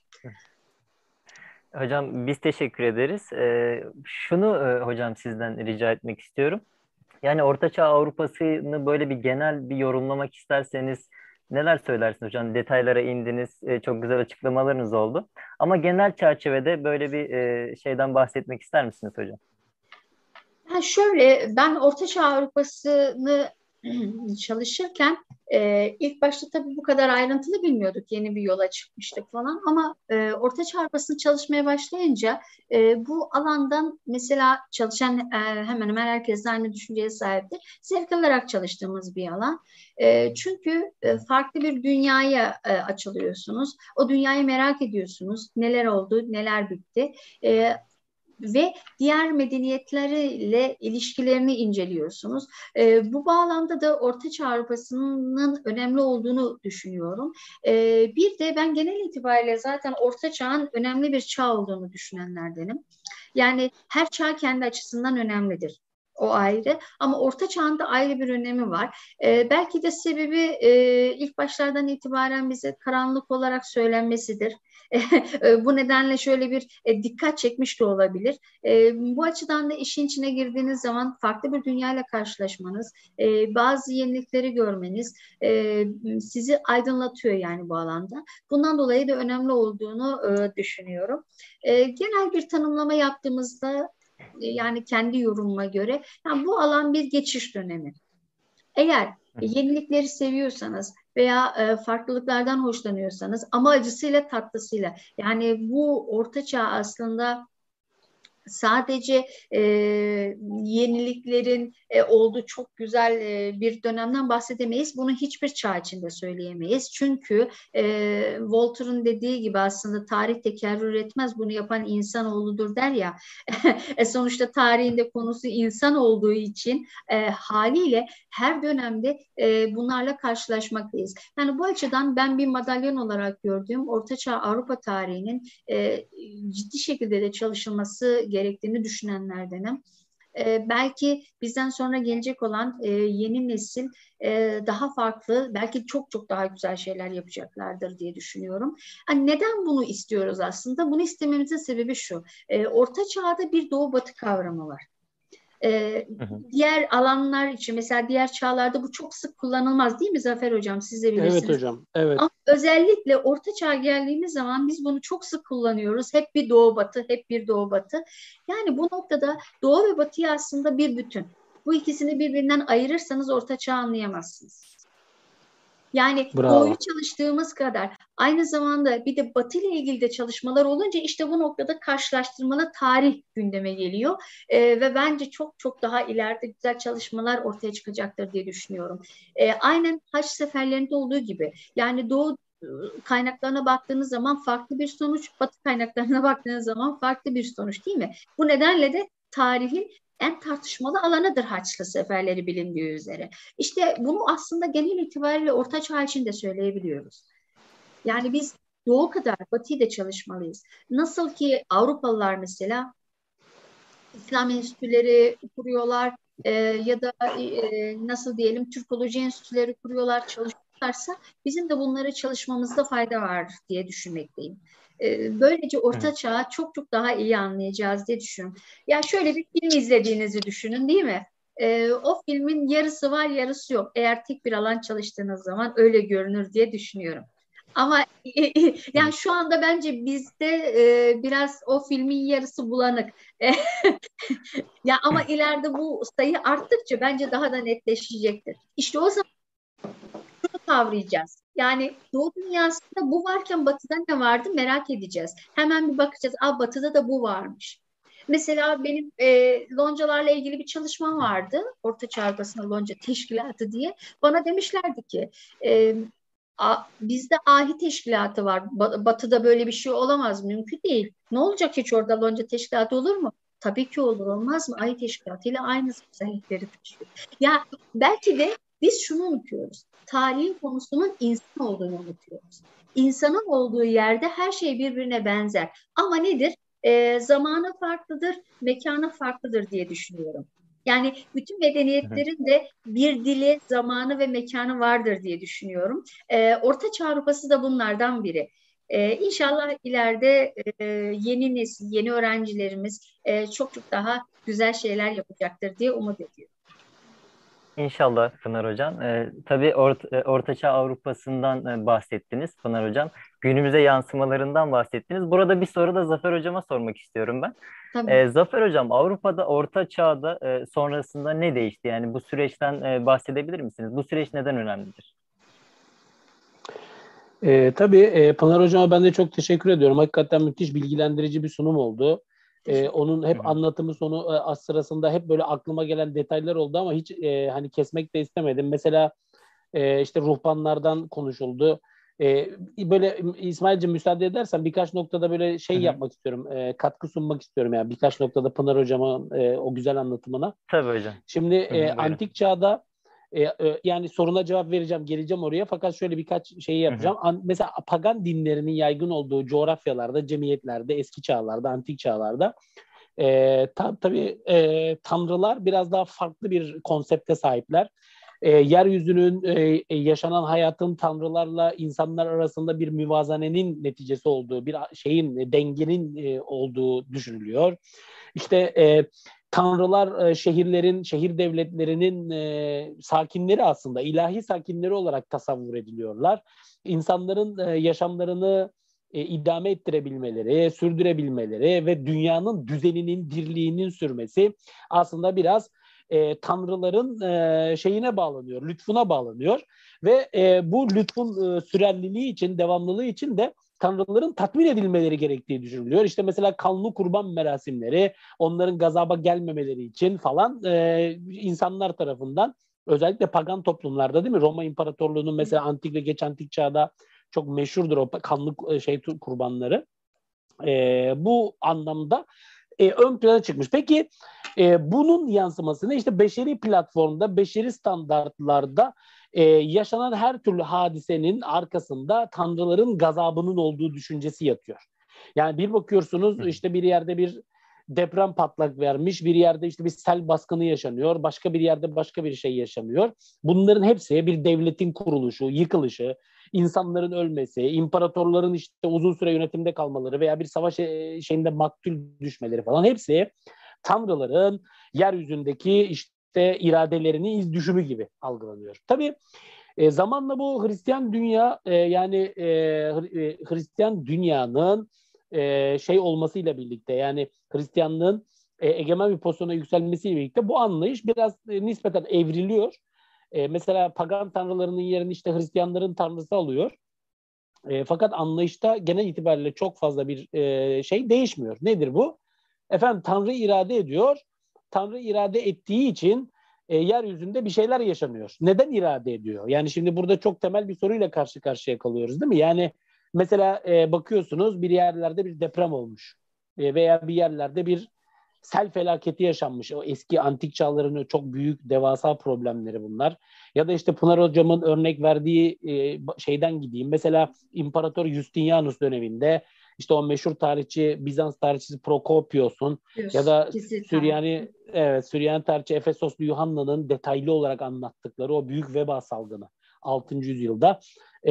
Hocam biz teşekkür ederiz. Şunu hocam sizden rica etmek istiyorum. Yani Ortaçağ Avrupa'sını böyle bir genel bir yorumlamak isterseniz neler söylersiniz hocam? Detaylara indiniz, çok güzel açıklamalarınız oldu. Ama genel çerçevede böyle bir şeyden bahsetmek ister misiniz hocam? Yani şöyle, ben Ortaçağ Avrupa'sını çalışırken ilk başta tabii bu kadar ayrıntılı bilmiyorduk. Yeni bir yola çıkmıştık falan ama Ortaçağ Avrupa'sını çalışmaya başlayınca bu alandan mesela çalışan hemen hemen herkes de aynı düşünceye sahiptir. Zevk alarak çalıştığımız bir alan. Çünkü farklı bir dünyaya açılıyorsunuz. O dünyayı merak ediyorsunuz. Neler oldu, neler bitti. Ve diğer medeniyetleriyle ilişkilerini inceliyorsunuz. Bu bağlamda da Ortaçağ Avrupa'sının önemli olduğunu düşünüyorum. Bir de ben genel itibariyle zaten Orta Çağ'ın önemli bir çağ olduğunu düşünenlerdenim. Yani her çağ kendi açısından önemlidir. O ayrı. Ama Orta Çağ'ın da ayrı bir önemi var. Belki de sebebi ilk başlardan itibaren bize karanlık olarak söylenmesidir. Bu nedenle şöyle bir dikkat çekmiş de olabilir. Bu açıdan da işin içine girdiğiniz zaman farklı bir dünyayla karşılaşmanız, bazı yenilikleri görmeniz sizi aydınlatıyor yani bu alanda. Bundan dolayı da önemli olduğunu düşünüyorum. Genel bir tanımlama yaptığımızda yani kendi yorumuma göre yani bu alan bir geçiş dönemi. Eğer yenilikleri seviyorsanız veya farklılıklardan hoşlanıyorsanız ama acısıyla tatlısıyla yani bu Orta Çağ aslında sadece yeniliklerin olduğu çok güzel bir dönemden bahsedemeyiz. Bunu hiçbir çağ içinde söyleyemeyiz. Çünkü Voltaire'ın dediği gibi aslında tarih tekerrür etmez. Bunu yapan insanoğludur der ya. Sonuçta tarihin de konusu insan olduğu için haliyle her dönemde bunlarla karşılaşmaktayız. Yani bu açıdan ben bir madalyon olarak gördüğüm Orta Çağ Avrupa tarihinin ciddi şekilde de çalışılması gerektiğini düşünenlerdenim. Belki bizden sonra gelecek olan yeni nesil daha farklı, belki çok çok daha güzel şeyler yapacaklardır diye düşünüyorum. Yani neden bunu istiyoruz aslında? Bunu istememizin sebebi şu. Orta Çağ'da bir Doğu Batı kavramı var. Diğer alanlar için mesela diğer çağlarda bu çok sık kullanılmaz değil mi Zafer Hocam? Siz de bilirsiniz. Evet hocam. Evet. Ama özellikle Orta Çağ'a geldiğimiz zaman biz bunu çok sık kullanıyoruz. Hep bir Doğu Batı, hep bir Doğu Batı. Yani bu noktada Doğu ve Batı'yı aslında bir bütün. Bu ikisini birbirinden ayırırsanız Orta Çağ'ı anlayamazsınız. Yani Bravo. Doğu'yu çalıştığımız kadar aynı zamanda bir de Batı ile ilgili de çalışmalar olunca işte bu noktada karşılaştırmalı tarih gündeme geliyor. Ve bence çok çok daha ileride güzel çalışmalar ortaya çıkacaktır diye düşünüyorum. Aynen Haç seferlerinde olduğu gibi yani Doğu kaynaklarına baktığınız zaman farklı bir sonuç, Batı kaynaklarına baktığınız zaman farklı bir sonuç değil mi? Bu nedenle de tarihin en tartışmalı alanıdır Haçlı seferleri bilindiği üzere. İşte bunu aslında genel itibariyle Orta Çağ için de söyleyebiliyoruz. Yani biz Doğu kadar Batı'yı da çalışmalıyız. Nasıl ki Avrupalılar mesela İslam enstitüleri kuruyorlar ya da nasıl diyelim Türkoloji enstitüleri kuruyorlar, çalışıyorlarsa bizim de bunları çalışmamızda fayda var diye düşünmekteyim. Böylece Orta Çağ'ı çok çok daha iyi anlayacağız diye düşünüyorum. Ya şöyle bir film izlediğinizi düşünün değil mi? O filmin yarısı var yarısı yok. Eğer tek bir alan çalıştığınız zaman öyle görünür diye düşünüyorum. Ama yani şu anda bence bizde biraz o filmin yarısı bulanık. Ya ama ileride bu sayı arttıkça bence daha da netleşecektir. İşte o zaman şunu kavrayacağız. Yani Doğu dünyasında bu varken Batı'da ne vardı merak edeceğiz. Hemen bir bakacağız. Batı'da da bu varmış. Mesela benim loncalarla ilgili bir çalışmam vardı. Orta Çağ Avrupa'sında lonca teşkilatı diye. Bana demişlerdi ki bizde ahi teşkilatı var. Batı'da böyle bir şey olamaz. Mümkün değil. Ne olacak hiç orada lonca teşkilatı olur mu? Tabii ki olur. Olmaz mı? Ahi teşkilatıyla aynı özellikleri taşıyor. Ya belki de biz şunu unutuyoruz. Tarihin konusunun insan olduğunu unutuyoruz. İnsanın olduğu yerde her şey birbirine benzer. Ama nedir? Zamanı farklıdır, mekanı farklıdır diye düşünüyorum. Yani bütün medeniyetlerin de bir dili, zamanı ve mekanı vardır diye düşünüyorum. Orta Çağ Avrupası da bunlardan biri. İnşallah ileride yeni nesil, yeni öğrencilerimiz çok çok daha güzel şeyler yapacaktır diye umut ediyorum. İnşallah Pınar Hocam. Tabii Ortaçağ Avrupa'sından bahsettiniz Pınar Hocam. Günümüze yansımalarından bahsettiniz. Burada bir soru da Zafer Hocam'a sormak istiyorum ben. Zafer Hocam, Avrupa'da Orta Çağ'da sonrasında ne değişti? Yani bu süreçten bahsedebilir misiniz? Bu süreç neden önemlidir? Tabii Pınar Hocam'a ben de çok teşekkür ediyorum. Hakikaten müthiş bilgilendirici bir sunum oldu. Onun hep anlatımı sonu az sırasında hep böyle aklıma gelen detaylar oldu ama hiç hani kesmek de istemedim. Mesela işte ruhbanlardan konuşuldu. Böyle İsmail'cim müsaade edersen birkaç noktada böyle yapmak istiyorum. Katkı sunmak istiyorum yani birkaç noktada Pınar Hocam'a o güzel anlatımına. Tabii hocam. Şimdi antik çağda yani soruna cevap vereceğim, geleceğim oraya. Fakat şöyle birkaç şeyi yapacağım. Mesela pagan dinlerinin yaygın olduğu coğrafyalarda, cemiyetlerde, eski çağlarda, antik çağlarda Tabii tanrılar biraz daha farklı bir konsepte sahipler. Yeryüzünün yaşanan hayatın tanrılarla insanlar arasında bir müvazenenin neticesi olduğu, bir şeyin dengenin olduğu düşünülüyor. İşte tanrılar şehirlerin, şehir devletlerinin sakinleri aslında ilahi sakinleri olarak tasavvur ediliyorlar. İnsanların yaşamlarını idame ettirebilmeleri, sürdürebilmeleri ve dünyanın düzeninin, dirliğinin sürmesi aslında biraz tanrıların şeyine bağlanıyor, lütfuna bağlanıyor ve bu lütfun sürerliliği için, devamlılığı için de tanrıların tatmin edilmeleri gerektiği düşünülüyor. İşte mesela kanlı kurban merasimleri, onların gazaba gelmemeleri için falan insanlar tarafından, özellikle pagan toplumlarda, değil mi? Roma İmparatorluğu'nun mesela antik ve geç antik çağda çok meşhurdur o kanlı kurbanları. Bu anlamda ön plana çıkmış. Peki bunun yansımasını işte beşeri platformda, beşeri standartlarda yaşanan her türlü hadisenin arkasında tanrıların gazabının olduğu düşüncesi yatıyor. Yani bir bakıyorsunuz işte bir yerde bir deprem patlak vermiş, bir yerde işte bir sel baskını yaşanıyor, başka bir yerde başka bir şey yaşanıyor. Bunların hepsi bir devletin kuruluşu, yıkılışı, insanların ölmesi, imparatorların işte uzun süre yönetimde kalmaları veya bir savaş şeyinde maktul düşmeleri falan, hepsi tanrıların yeryüzündeki işte iradelerinin iz düşümü gibi algılanıyor. Tabii zamanla bu Hristiyan dünya yani Hristiyan dünyanın şey olmasıyla birlikte, yani Hristiyanlığın egemen bir pozisyona yükselmesiyle birlikte bu anlayış biraz nispeten evriliyor. Mesela pagan tanrılarının yerini işte Hristiyanların tanrısı alıyor. Fakat anlayışta genel itibariyle çok fazla bir şey değişmiyor. Nedir bu? Efendim Tanrı irade ediyor. Tanrı irade ettiği için yeryüzünde bir şeyler yaşanıyor. Neden irade ediyor? Yani şimdi burada çok temel bir soruyla karşı karşıya kalıyoruz, değil mi? Yani mesela bakıyorsunuz bir yerlerde bir deprem olmuş. Veya bir yerlerde bir sel felaketi yaşanmış. O eski antik çağların çok büyük, devasa problemleri bunlar. Ya da işte Pınar Hocam'ın örnek verdiği şeyden gideyim. Mesela İmparator Justinianus döneminde işte o meşhur tarihçi, Bizans tarihçisi Prokopios'un ya da Süryani tarihçi Efesoslu Yuhanna'nın detaylı olarak anlattıkları o büyük veba salgını 6. yüzyılda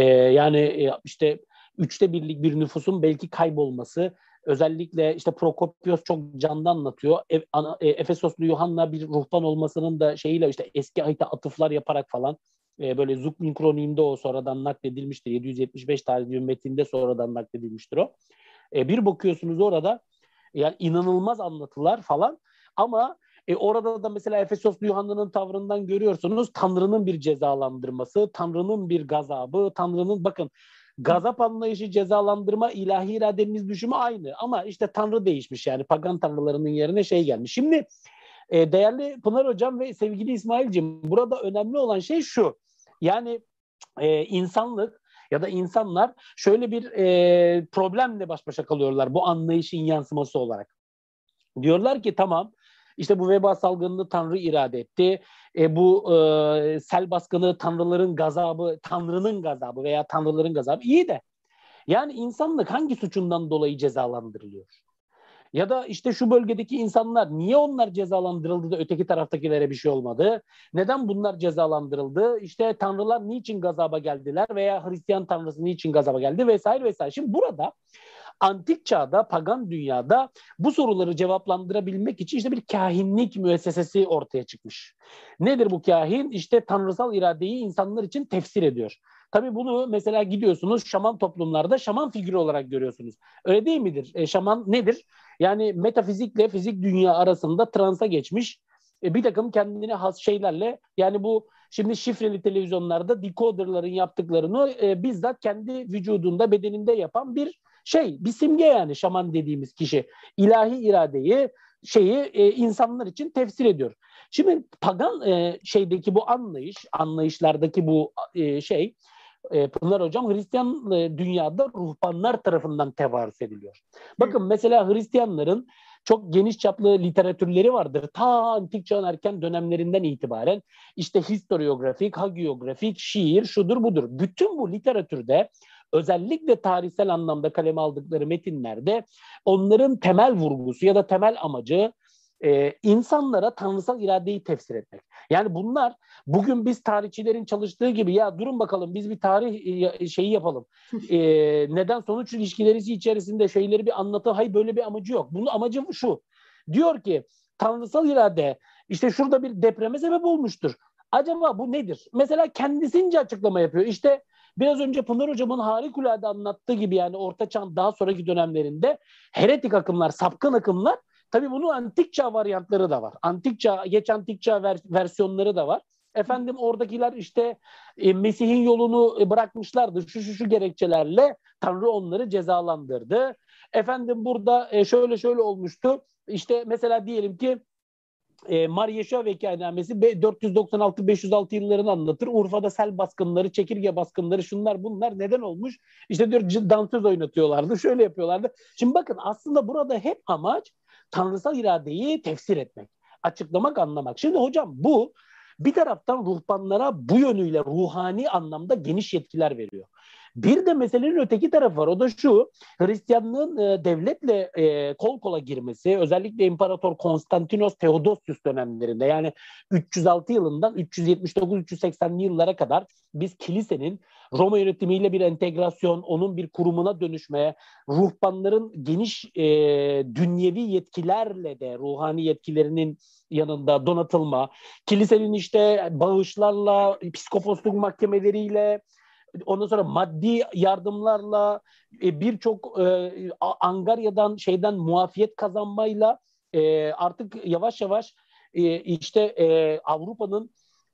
yani işte 1/3 bir nüfusun belki kaybolması. Özellikle işte Prokopios çok canlı anlatıyor. Efesoslu Yuhanna bir ruhban olmasının da şeyiyle işte eski ayete atıflar yaparak falan böyle Zukmin Kroniğinde o sonradan nakledilmiştir. 775 tarihli bir metinde sonradan nakledilmiştir o. Bir bakıyorsunuz orada yani inanılmaz anlatılar falan ama orada da mesela Efesoslu Yuhanna'nın tavrından görüyorsunuz Tanrı'nın bir cezalandırması, Tanrı'nın bir gazabı, Tanrı'nın bakın gazap anlayışı, cezalandırma, ilahi irademiz düşümü aynı. Ama işte Tanrı değişmiş, yani pagan tanrılarının yerine şey gelmiş. Şimdi değerli Pınar Hocam ve sevgili İsmail'cim, burada önemli olan şey şu. Yani insanlık ya da insanlar şöyle bir problemle baş başa kalıyorlar bu anlayışın yansıması olarak. Diyorlar ki tamam, işte bu veba salgınını Tanrı irade etti. Bu sel baskını tanrıların gazabı, Tanrı'nın gazabı veya tanrıların gazabı iyi de. Yani insanlık hangi suçundan dolayı cezalandırılıyor? Ya da işte şu bölgedeki insanlar niye onlar cezalandırıldı da öteki taraftakilere bir şey olmadı? Neden bunlar cezalandırıldı? İşte tanrılar niçin gazaba geldiler veya Hristiyan tanrısı niçin gazaba geldi vesaire vesaire. Şimdi burada antik çağda, pagan dünyada bu soruları cevaplandırabilmek için işte bir kahinlik müessesesi ortaya çıkmış. Nedir bu kahin? İşte tanrısal iradeyi insanlar için tefsir ediyor. Tabii bunu mesela gidiyorsunuz şaman toplumlarda şaman figürü olarak görüyorsunuz. Öyle değil midir? Şaman nedir? Yani metafizikle fizik dünya arasında transa geçmiş bir takım kendine has şeylerle, yani bu şimdi şifreli televizyonlarda decoderların yaptıklarını bizzat kendi vücudunda, bedeninde yapan bir şey, bir simge, yani şaman dediğimiz kişi ilahi iradeyi insanlar için tefsir ediyor. Şimdi pagan şeydeki bu anlayışlardaki bu Pınar Hocam Hristiyan dünyada ruhbanlar tarafından tevarüz ediliyor. Bakın mesela Hristiyanların çok geniş çaplı literatürleri vardır. Ta antik çağın erken dönemlerinden itibaren işte historiografik, hagiografik, şiir, şudur budur. Bütün bu literatürde özellikle tarihsel anlamda kaleme aldıkları metinlerde onların temel vurgusu ya da temel amacı insanlara tanrısal iradeyi tefsir etmek. Yani bunlar bugün biz tarihçilerin çalıştığı gibi ya durun bakalım biz bir tarih şeyi yapalım. Neden sonuç ilişkileri içerisinde şeyleri bir anlatı. Hayır, böyle bir amacı yok. Bunun amacı şu. Diyor ki tanrısal irade işte şurada bir depreme sebep olmuştur. Acaba bu nedir? Mesela kendisince açıklama yapıyor. İşte biraz önce Pınar Hocam'ın harikulade anlattığı gibi yani Orta Çağ'ın daha sonraki dönemlerinde heretik akımlar, sapkın akımlar. Tabii bunun antik çağ varyantları da var. Antik çağ, geç antik çağ versiyonları da var. Efendim oradakiler işte Mesih'in yolunu bırakmışlardı. Şu gerekçelerle Tanrı onları cezalandırdı. Efendim burada şöyle olmuştu. İşte mesela diyelim ki Maryeşua Vekainamesi 496-506 yıllarını anlatır. Urfa'da sel baskınları, çekirge baskınları, şunlar bunlar neden olmuş? İşte diyor dansöz oynatıyorlardı, şöyle yapıyorlardı. Şimdi bakın aslında burada hep amaç tanrısal iradeyi tefsir etmek, açıklamak, anlamak. Şimdi hocam bu bir taraftan ruhbanlara bu yönüyle ruhani anlamda geniş yetkiler veriyor. Bir de meselenin öteki tarafı var. O da şu, Hristiyanlığın devletle kol kola girmesi, özellikle İmparator Konstantinos Theodosius dönemlerinde yani 306 yılından 379-380'li yıllara kadar biz kilisenin Roma yönetimiyle bir entegrasyon, onun bir kurumuna dönüşmeye, ruhbanların geniş dünyevi yetkilerle de ruhani yetkilerinin yanında donatılma, kilisenin işte bağışlarla, psikoposluk mahkemeleriyle, ondan sonra maddi yardımlarla birçok angaryadan muafiyet kazanmayla artık yavaş yavaş işte Avrupa'nın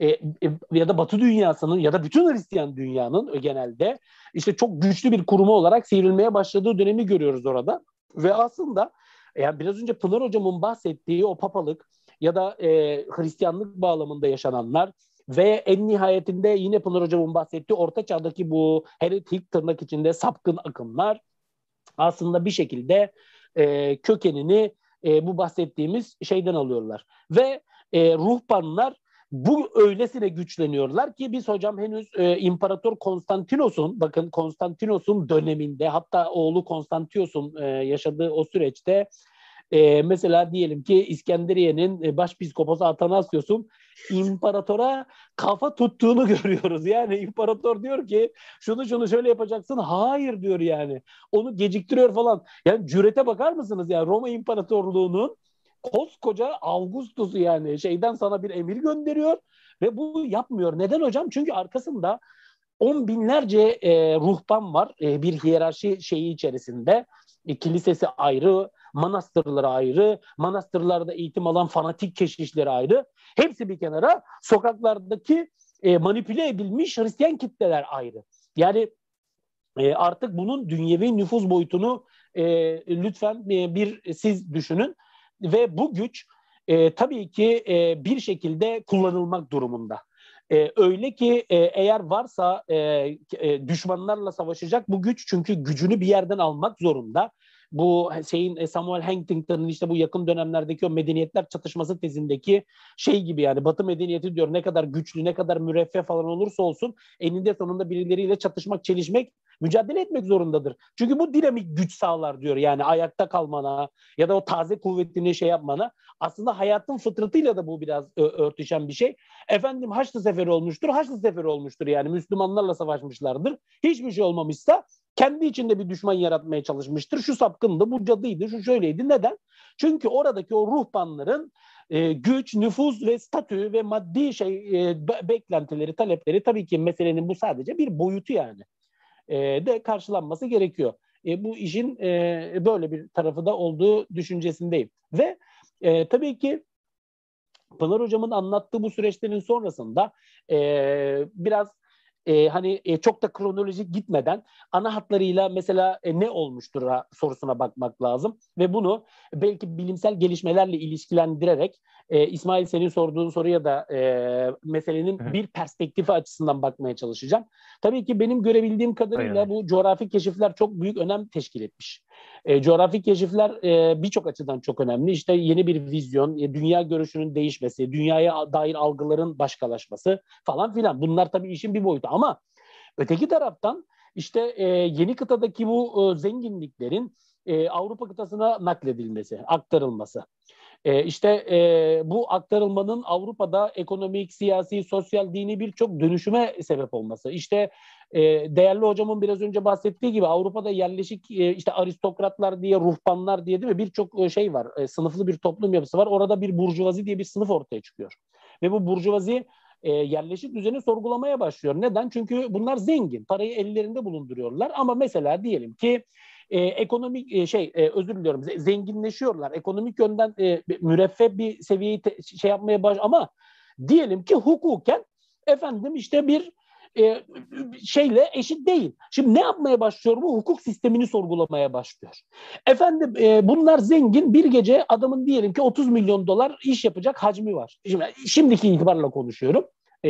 ya da Batı dünyasının ya da bütün Hristiyan dünyanın genelde işte çok güçlü bir kurumu olarak sivrilmeye başladığı dönemi görüyoruz orada. Ve aslında yani biraz önce Pınar Hocam'ın bahsettiği o papalık ya da Hristiyanlık bağlamında yaşananlar ve en nihayetinde yine Pınar Hocam'ın bahsettiği Orta Çağ'daki bu heretik tırnak içinde sapkın akımlar aslında bir şekilde kökenini bu bahsettiğimiz şeyden alıyorlar. Ve ruhbanlar bu öylesine güçleniyorlar ki biz hocam henüz İmparator Konstantinos'un, bakın Konstantinos'un döneminde, hatta oğlu Konstantios'un yaşadığı o süreçte mesela diyelim ki İskenderiye'nin başpiskoposu Atanasios'un imparatora kafa tuttuğunu görüyoruz. Yani imparator diyor ki şunu şöyle yapacaksın. Hayır diyor yani. Onu geciktiriyor falan. Yani cürete bakar mısınız ya? Roma İmparatorluğu'nun koskoca Augustus'u yani şeyden sana bir emir gönderiyor ve bu yapmıyor. Neden hocam? Çünkü arkasında on binlerce ruhban var bir hiyerarşi şeyi içerisinde. Kilisesi ayrı, manastırları ayrı, manastırlarda eğitim alan fanatik keşişleri ayrı. Hepsi bir kenara, sokaklardaki manipüle edilmiş Hristiyan kitleler ayrı. Yani artık bunun dünyevi nüfuz boyutunu lütfen bir siz düşünün. Ve bu güç tabii ki bir şekilde kullanılmak durumunda. Öyle ki eğer varsa düşmanlarla savaşacak bu güç, çünkü gücünü bir yerden almak zorunda. Bu Samuel Huntington'ın işte bu yakın dönemlerdeki o medeniyetler çatışması tezindeki şey gibi, yani Batı medeniyeti diyor ne kadar güçlü, ne kadar müreffeh falan olursa olsun eninde sonunda birileriyle çatışmak, çelişmek, mücadele etmek zorundadır. Çünkü bu dinamik güç sağlar diyor, yani ayakta kalmana ya da o taze kuvvetini şey yapmana. Aslında hayatın fıtratıyla da bu biraz örtüşen bir şey. Efendim Haçlı Seferi olmuştur, Haçlı Seferi olmuştur, yani Müslümanlarla savaşmışlardır. Hiçbir şey olmamışsa kendi içinde bir düşman yaratmaya çalışmıştır. Şu sapkındı, bu cadıydı, şu şöyleydi. Neden? Çünkü oradaki o ruhbanların güç, nüfuz ve statü ve maddi beklentileri, talepleri, tabii ki meselenin bu sadece bir boyutu yani de karşılanması gerekiyor. Bu işin böyle bir tarafı da olduğu düşüncesindeyim. Ve tabii ki Pınar Hocam'ın anlattığı bu süreçlerin sonrasında biraz çok da kronolojik gitmeden ana hatlarıyla mesela ne olmuştur sorusuna bakmak lazım ve bunu belki bilimsel gelişmelerle ilişkilendirerek İsmail senin sorduğun soruya da meselenin bir perspektifi açısından bakmaya çalışacağım. Tabii ki benim görebildiğim kadarıyla bu coğrafi keşifler çok büyük önem teşkil etmiş. Coğrafi keşifler birçok açıdan çok önemli. İşte yeni bir vizyon, dünya görüşünün değişmesi, dünyaya dair algıların başkalaşması falan filan. Bunlar tabii işin bir boyutu ama öteki taraftan işte yeni kıtadaki bu zenginliklerin Avrupa kıtasına nakledilmesi, aktarılması. Bu aktarılmanın Avrupa'da ekonomik, siyasi, sosyal, dini birçok dönüşüme sebep olması. Değerli hocamın biraz önce bahsettiği gibi Avrupa'da yerleşik işte aristokratlar diye, ruhbanlar diye değil mi birçok şey var. Sınıflı bir toplum yapısı var. Orada bir burjuvazi diye bir sınıf ortaya çıkıyor. Ve bu burjuvazi yerleşik düzeni sorgulamaya başlıyor. Neden? Çünkü bunlar zengin. Parayı ellerinde bulunduruyorlar. Ama mesela diyelim ki ekonomik özür diliyorum, zenginleşiyorlar. Ekonomik yönden müreffeh bir seviyeyi yapmaya ama diyelim ki hukuken efendim işte bir şeyle eşit değil. Şimdi ne yapmaya başlıyor bu? Hukuk sistemini sorgulamaya başlıyor. Efendim bunlar zengin, bir gece adamın diyelim ki 30 milyon dolar iş yapacak hacmi var. Şimdiki itibarla konuşuyorum.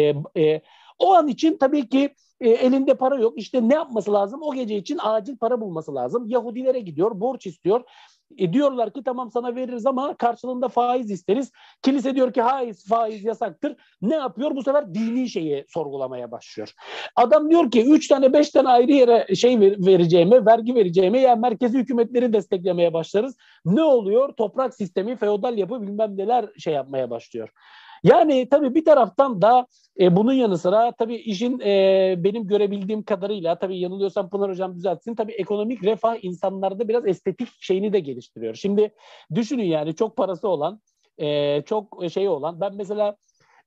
O an için tabii ki elinde para yok. İşte ne yapması lazım? O gece için acil para bulması lazım. Yahudilere gidiyor, borç istiyor. Diyorlar ki tamam sana veririz ama karşılığında faiz isteriz. Kilise diyor ki hayır, faiz yasaktır. Ne yapıyor? Bu sefer dini şeyi sorgulamaya başlıyor. Adam diyor ki 3 tane 5 tane ayrı yere vereceğime, vergi vereceğime ya merkezi hükümetleri desteklemeye başlarız. Ne oluyor? Toprak sistemi, feodal yapı bilmem neler yapmaya başlıyor. Yani tabii bir taraftan da bunun yanı sıra tabii işin benim görebildiğim kadarıyla, tabii yanılıyorsam Pınar Hocam düzeltsin, tabii ekonomik refah insanlarda biraz estetik şeyini de geliştiriyor. Şimdi düşünün yani çok parası olan, çok olan, ben mesela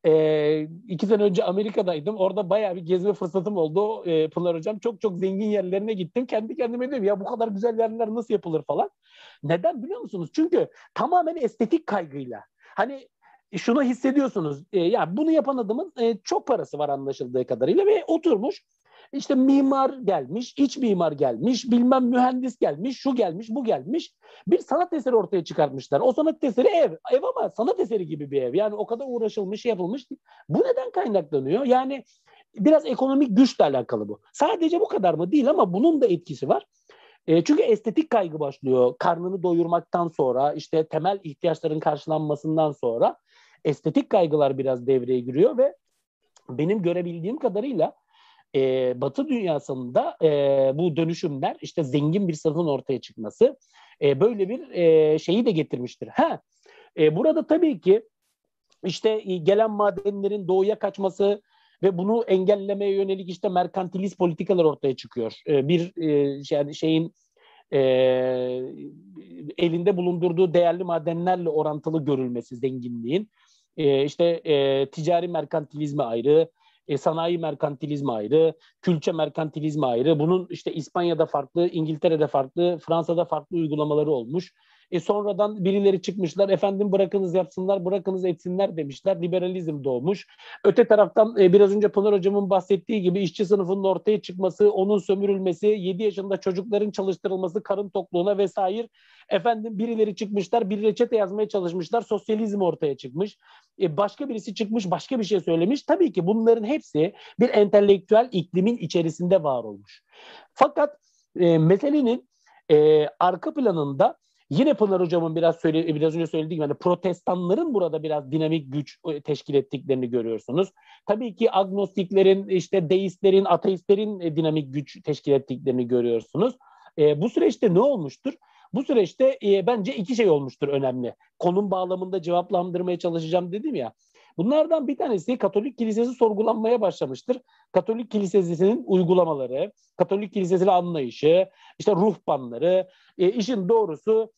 2 sene önce Amerika'daydım. Orada bayağı bir gezme fırsatım oldu. Pınar Hocam çok çok zengin yerlerine gittim. Kendi kendime diyorum ya bu kadar güzel yerler nasıl yapılır falan. Neden biliyor musunuz? Çünkü tamamen estetik kaygıyla. Hani şunu hissediyorsunuz. Ya bunu yapan adamın çok parası var anlaşıldığı kadarıyla ve oturmuş. İşte mimar gelmiş, iç mimar gelmiş, bilmem mühendis gelmiş, şu gelmiş, bu gelmiş. Bir sanat eseri ortaya çıkartmışlar. O sanat eseri ev ama sanat eseri gibi bir ev. Yani o kadar uğraşılmış, yapılmış. Bu neden kaynaklanıyor? Yani biraz ekonomik güçle alakalı bu. Sadece bu kadar mı? Değil ama bunun da etkisi var. Çünkü estetik kaygı başlıyor. Karnını doyurmaktan sonra, işte temel ihtiyaçların karşılanmasından sonra estetik kaygılar biraz devreye giriyor ve benim görebildiğim kadarıyla Batı dünyasında bu dönüşümler, işte zengin bir sınıfın ortaya çıkması böyle bir şeyi de getirmiştir. Burada tabii ki işte gelen madenlerin doğuya kaçması ve bunu engellemeye yönelik işte merkantilist politikalar ortaya çıkıyor. Yani şeyin elinde bulundurduğu değerli madenlerle orantılı görülmesi zenginliğin. Ticari merkantilizmi ayrı, sanayi merkantilizmi ayrı, külçe merkantilizmi ayrı. Bunun işte İspanya'da farklı, İngiltere'de farklı, Fransa'da farklı uygulamaları olmuş. Sonradan birileri çıkmışlar, efendim bırakınız yapsınlar, bırakınız etsinler demişler. Liberalizm doğmuş. Öte taraftan biraz önce Pınar Hocam'ın bahsettiği gibi işçi sınıfının ortaya çıkması, onun sömürülmesi, 7 yaşında çocukların çalıştırılması karın tokluğuna vesaire. Efendim birileri çıkmışlar, bir reçete yazmaya çalışmışlar, sosyalizm ortaya çıkmış. Başka birisi çıkmış, başka bir şey söylemiş. Tabii ki bunların hepsi bir entelektüel iklimin içerisinde var olmuş. Fakat meselenin arka planında yine Pınar Hocam'ın biraz önce söylediği gibi yani protestanların burada biraz dinamik güç teşkil ettiklerini görüyorsunuz. Tabii ki agnostiklerin, işte deistlerin, ateistlerin dinamik güç teşkil ettiklerini görüyorsunuz. Bu süreçte ne olmuştur? Bu süreçte bence 2 şey olmuştur önemli. Konum bağlamında cevaplandırmaya çalışacağım dedim ya. Bunlardan bir tanesi Katolik Kilisesi sorgulanmaya başlamıştır. Katolik Kilisesi'nin uygulamaları, Katolik Kilisesi'nin anlayışı, işte ruhbanları, işin doğrusu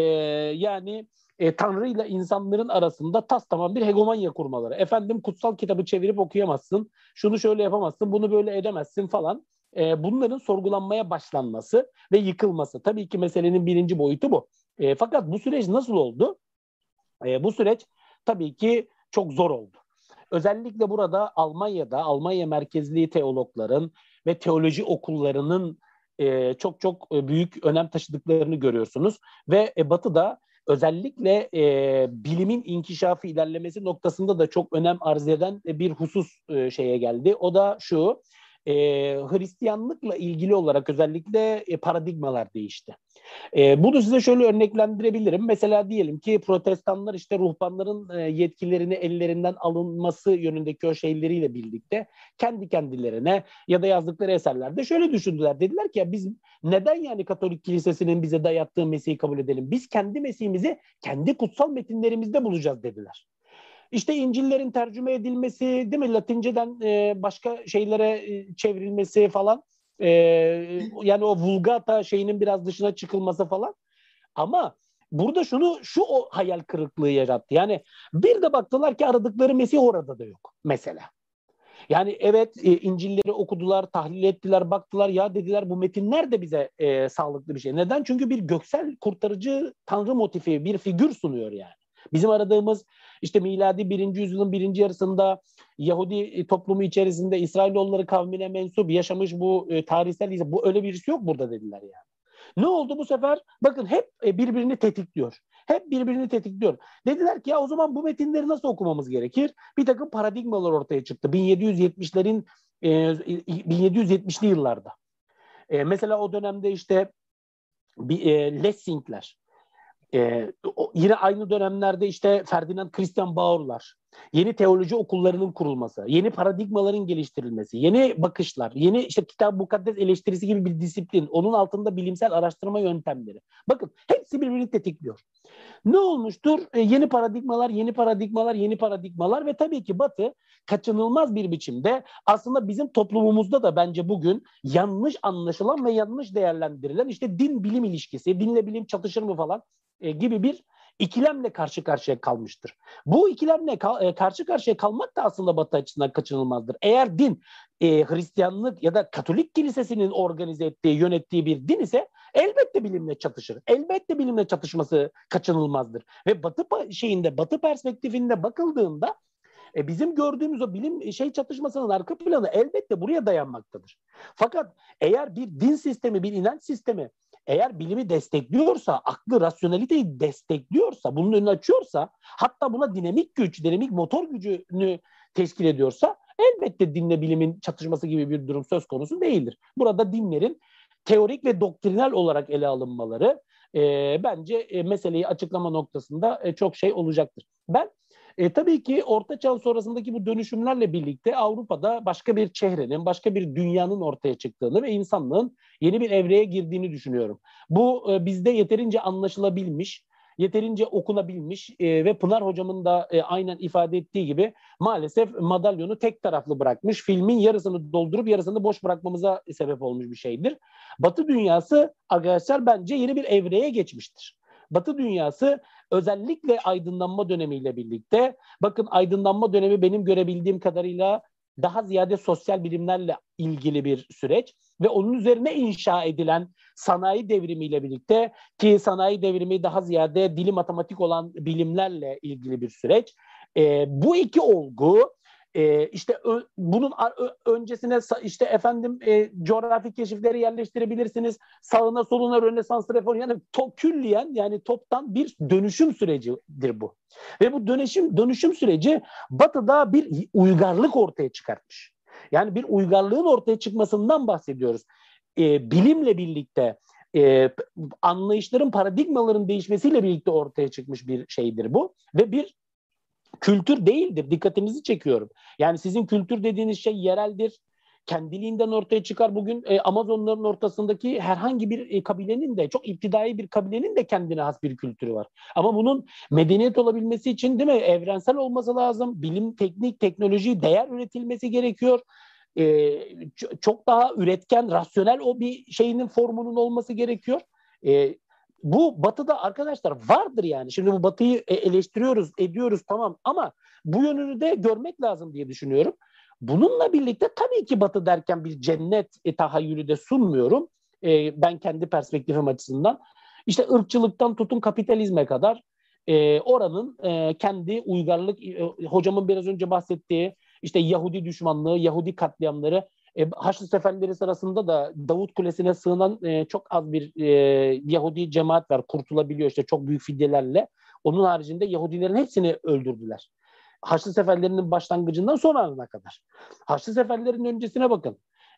Tanrı ile insanların arasında tamam bir hegemonya kurmaları. Efendim kutsal kitabı çevirip okuyamazsın, şunu şöyle yapamazsın, bunu böyle edemezsin falan. Bunların sorgulanmaya başlanması ve yıkılması. Tabii ki meselenin birinci boyutu bu. Fakat bu süreç nasıl oldu? Bu süreç tabii ki çok zor oldu. Özellikle burada Almanya'da, Almanya merkezli teologların ve teoloji okullarının çok çok büyük önem taşıdıklarını görüyorsunuz. Ve Batı'da özellikle bilimin inkişafı, ilerlemesi noktasında da çok önem arz eden bir husus şeye geldi. O da şu, Hristiyanlıkla ilgili olarak özellikle paradigmalar değişti. Bunu size şöyle örneklendirebilirim. Mesela diyelim ki protestanlar işte ruhbanların yetkilerini ellerinden alınması yönündeki o şeyleriyle birlikte kendi kendilerine ya da yazdıkları eserlerde şöyle düşündüler. Dediler ki ya biz neden yani Katolik Kilisesi'nin bize dayattığı Mesih'i kabul edelim? Biz kendi Mesih'imizi kendi kutsal metinlerimizde bulacağız dediler. İşte İncil'lerin tercüme edilmesi, değil mi? Latinceden başka şeylere çevrilmesi falan. Yani o Vulgata şeyinin biraz dışına çıkılması falan. Ama burada şu o hayal kırıklığı yarattı. Yani bir de baktılar ki aradıkları Mesih orada da yok mesela. Yani evet İncil'leri okudular, tahlil ettiler, baktılar ya dediler bu metinler de bize sağlıklı bir şey. Neden? Çünkü bir göksel kurtarıcı tanrı motifi, bir figür sunuyor yani. Bizim aradığımız işte miladi 1. yüzyılın birinci yarısında Yahudi toplumu içerisinde İsrailoğulları kavmine mensup yaşamış bu tarihsel bu öyle birisi yok burada dediler yani. Ne oldu bu sefer? Bakın hep birbirini tetikliyor. Hep birbirini tetikliyor. Dediler ki ya o zaman bu metinleri nasıl okumamız gerekir? Bir takım paradigmalar ortaya çıktı. 1770'li yıllarda. Mesela o dönemde işte Lessing'ler, yine aynı dönemlerde işte Ferdinand Christian Baur'lar, yeni teoloji okullarının kurulması, yeni paradigmaların geliştirilmesi, yeni bakışlar, yeni işte Kitab-ı Mukaddes eleştirisi gibi bir disiplin, onun altında bilimsel araştırma yöntemleri. Bakın hepsi birbirini tetikliyor. Ne olmuştur? Yeni paradigmalar, yeni paradigmalar, yeni paradigmalar ve tabii ki Batı kaçınılmaz bir biçimde aslında bizim toplumumuzda da bence bugün yanlış anlaşılan ve yanlış değerlendirilen işte din-bilim ilişkisi, dinle bilim çatışır mı falan gibi bir ikilemle karşı karşıya kalmıştır. Bu ikilemle karşı karşıya kalmak da aslında Batı açısından kaçınılmazdır. Eğer din Hristiyanlık ya da Katolik Kilisesi'nin organize ettiği, yönettiği bir din ise elbette bilimle çatışır. Elbette bilimle çatışması kaçınılmazdır. Ve Batı perspektifinde bakıldığında bizim gördüğümüz o bilim çatışmasının arka planı elbette buraya dayanmaktadır. Fakat eğer bir din sistemi, bir inanç sistemi eğer bilimi destekliyorsa, aklı, rasyoneliteyi destekliyorsa, bunun önünü açıyorsa, hatta buna dinamik güç, dinamik motor gücünü teşkil ediyorsa elbette dinle bilimin çatışması gibi bir durum söz konusu değildir. Burada dinlerin teorik ve doktrinal olarak ele alınmaları bence meseleyi açıklama noktasında çok şey olacaktır. Ben tabii ki Orta Çağ sonrasındaki bu dönüşümlerle birlikte Avrupa'da başka bir çehrenin, başka bir dünyanın ortaya çıktığını ve insanlığın yeni bir evreye girdiğini düşünüyorum. Bu bizde yeterince anlaşılabilmiş, yeterince okunabilmiş ve Pınar hocamın da aynen ifade ettiği gibi maalesef madalyonu tek taraflı bırakmış, filmin yarısını doldurup yarısını boş bırakmamıza sebep olmuş bir şeydir. Batı dünyası arkadaşlar bence yeni bir evreye geçmiştir. Batı dünyası özellikle aydınlanma dönemiyle birlikte, bakın aydınlanma dönemi benim görebildiğim kadarıyla daha ziyade sosyal bilimlerle ilgili bir süreç ve onun üzerine inşa edilen sanayi devrimiyle birlikte, ki sanayi devrimi daha ziyade dili matematik olan bilimlerle ilgili bir süreç. Bu iki olgu işte bunun öncesine işte efendim coğrafi keşifleri yerleştirebilirsiniz. Sağına soluna Rönesans reformu, yani külliyen yani toptan bir dönüşüm sürecidir bu. Ve bu dönüşüm süreci Batı'da bir uygarlık ortaya çıkartmış. Yani bir uygarlığın ortaya çıkmasından bahsediyoruz. Bilimle birlikte anlayışların, paradigmaların değişmesiyle birlikte ortaya çıkmış bir şeydir bu. Ve bir kültür değildir. Dikkatinizi çekiyorum. Yani sizin kültür dediğiniz şey yereldir. Kendiliğinden ortaya çıkar. Bugün Amazonların ortasındaki herhangi bir kabilenin de, çok iptidai bir kabilenin de kendine has bir kültürü var. Ama bunun medeniyet olabilmesi için, değil mi, evrensel olması lazım. Bilim, teknik, teknoloji, değer üretilmesi gerekiyor. Çok daha üretken, rasyonel o bir şeyinin formunun olması gerekiyor. Bu Batı'da arkadaşlar vardır yani. Şimdi bu Batı'yı eleştiriyoruz, ediyoruz tamam ama bu yönünü de görmek lazım diye düşünüyorum. Bununla birlikte tabii ki Batı derken bir cennet tahayyülü de sunmuyorum. Ben kendi perspektifim açısından. İşte ırkçılıktan tutun kapitalizme kadar oranın kendi uygarlık, hocamın biraz önce bahsettiği işte Yahudi düşmanlığı, Yahudi katliamları, Haçlı Seferleri sırasında da Davut Kulesi'ne sığınan çok az bir Yahudi cemaat var. Kurtulabiliyor işte çok büyük fidyelerle. Onun haricinde Yahudilerin hepsini öldürdüler. Haçlı Seferlerinin başlangıcından son anına kadar. Haçlı Seferlerinin öncesine bakın.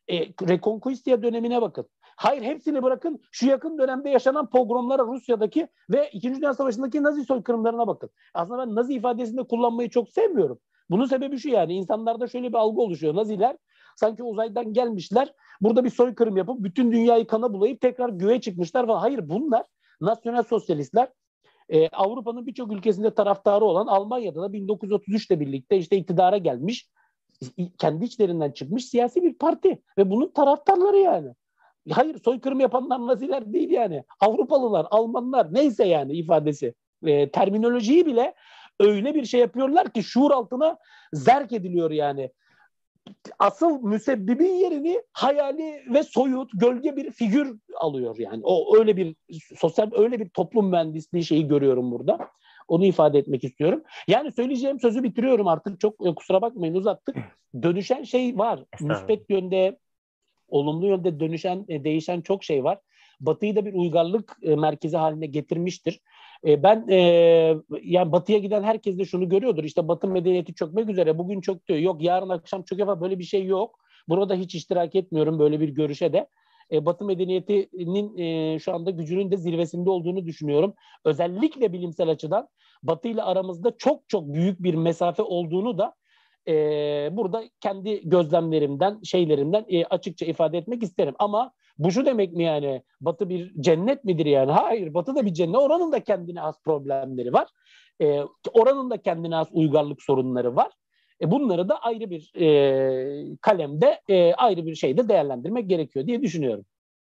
Reconquista dönemine bakın. Hayır, hepsini bırakın. Şu yakın dönemde yaşanan pogromlara, Rusya'daki ve İkinci Dünya Savaşı'ndaki Nazi soykırımlarına bakın. Aslında ben Nazi ifadesini de kullanmayı çok sevmiyorum. Bunun sebebi şu, yani insanlarda şöyle bir algı oluşuyor. Naziler sanki uzaydan gelmişler, burada bir soykırım yapıp bütün dünyayı kana bulayıp tekrar göğe çıkmışlar falan. Hayır, bunlar nasyonel sosyalistler. Avrupa'nın birçok ülkesinde taraftarı olan, Almanya'da da 1933'le birlikte işte iktidara gelmiş, kendi içlerinden çıkmış siyasi bir parti ve bunun taraftarları yani. Hayır, soykırım yapanlar Naziler değil yani. Avrupalılar, Almanlar, neyse yani ifadesi. Terminolojiyi bile öyle bir şey yapıyorlar ki şuur altına zerk ediliyor yani. Asıl müsebbibin yerini hayali ve soyut, gölge bir figür alıyor yani. O öyle bir sosyal, öyle bir toplum mühendisliği şeyi görüyorum burada. Onu ifade etmek istiyorum. Yani söyleyeceğim sözü bitiriyorum artık. Çok kusura bakmayın, uzattık. Dönüşen şey var. Müspet yönde, olumlu yönde dönüşen, değişen çok şey var. Batı'yı da bir uygarlık merkezi haline getirmiştir. Ben yani Batı'ya giden herkes de şunu görüyordur. İşte Batı medeniyeti çökmek üzere, bugün çöktü. Yok, yarın akşam çöker falan, böyle bir şey yok. Burada hiç iştirak etmiyorum böyle bir görüşe de. Batı medeniyetinin şu anda gücünün de zirvesinde olduğunu düşünüyorum. Özellikle bilimsel açıdan Batı ile aramızda çok çok büyük bir mesafe olduğunu da burada kendi gözlemlerimden, şeylerimden açıkça ifade etmek isterim. Ama bu şu demek mi yani? Batı bir cennet midir yani? Hayır, Batı da bir cennet. Oranın da kendine has problemleri var. Oranın da kendine has uygarlık sorunları var. Bunları da ayrı bir kalemde, ayrı bir şeyde değerlendirmek gerekiyor diye düşünüyorum.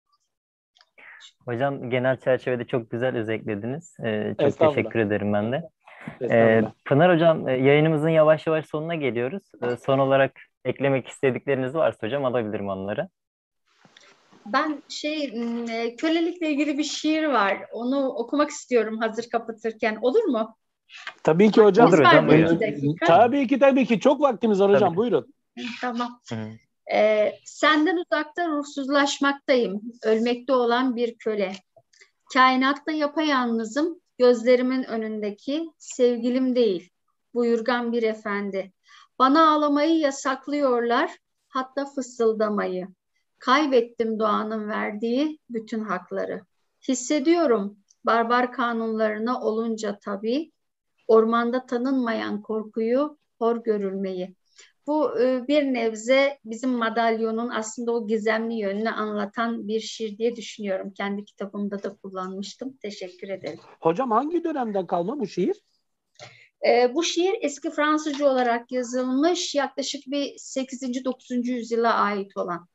Hocam genel çerçevede çok güzel özetlediniz. Çok teşekkür ederim ben de. Pınar Hocam, yayınımızın yavaş yavaş sonuna geliyoruz. Son olarak eklemek istedikleriniz varsa hocam alabilirim onları. Ben kölelikle ilgili bir şiir var. Onu okumak istiyorum hazır kapatırken. Olur mu? Tabii ki hocam. Olur hocam, buyurun. Tabii ki. Çok vaktimiz var hocam. Tabii. Buyurun. Tamam. Senden uzakta ruhsuzlaşmaktayım. Ölmekte olan bir köle. Kainatta yapayalnızım. Gözlerimin önündeki sevgilim değil. Buyurgan bir efendi. Bana ağlamayı yasaklıyorlar. Hatta fısıldamayı. Kaybettim doğanın verdiği bütün hakları. Hissediyorum barbar kanunlarına olunca tabii, ormanda tanınmayan korkuyu, hor görülmeyi. Bu bir nebze bizim madalyonun aslında o gizemli yönünü anlatan bir şiir diye düşünüyorum. Kendi kitabımda da kullanmıştım. Teşekkür ederim. Hocam hangi dönemden kalma bu şiir? Bu şiir eski Fransızca olarak yazılmış, yaklaşık bir 8. 9. yüzyıla ait olan.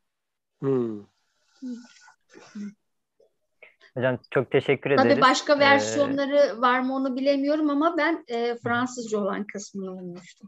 Hocam çok teşekkür ederiz. Tabii başka versiyonları var mı onu bilemiyorum ama ben Fransızca olan kısmını bulmuştum.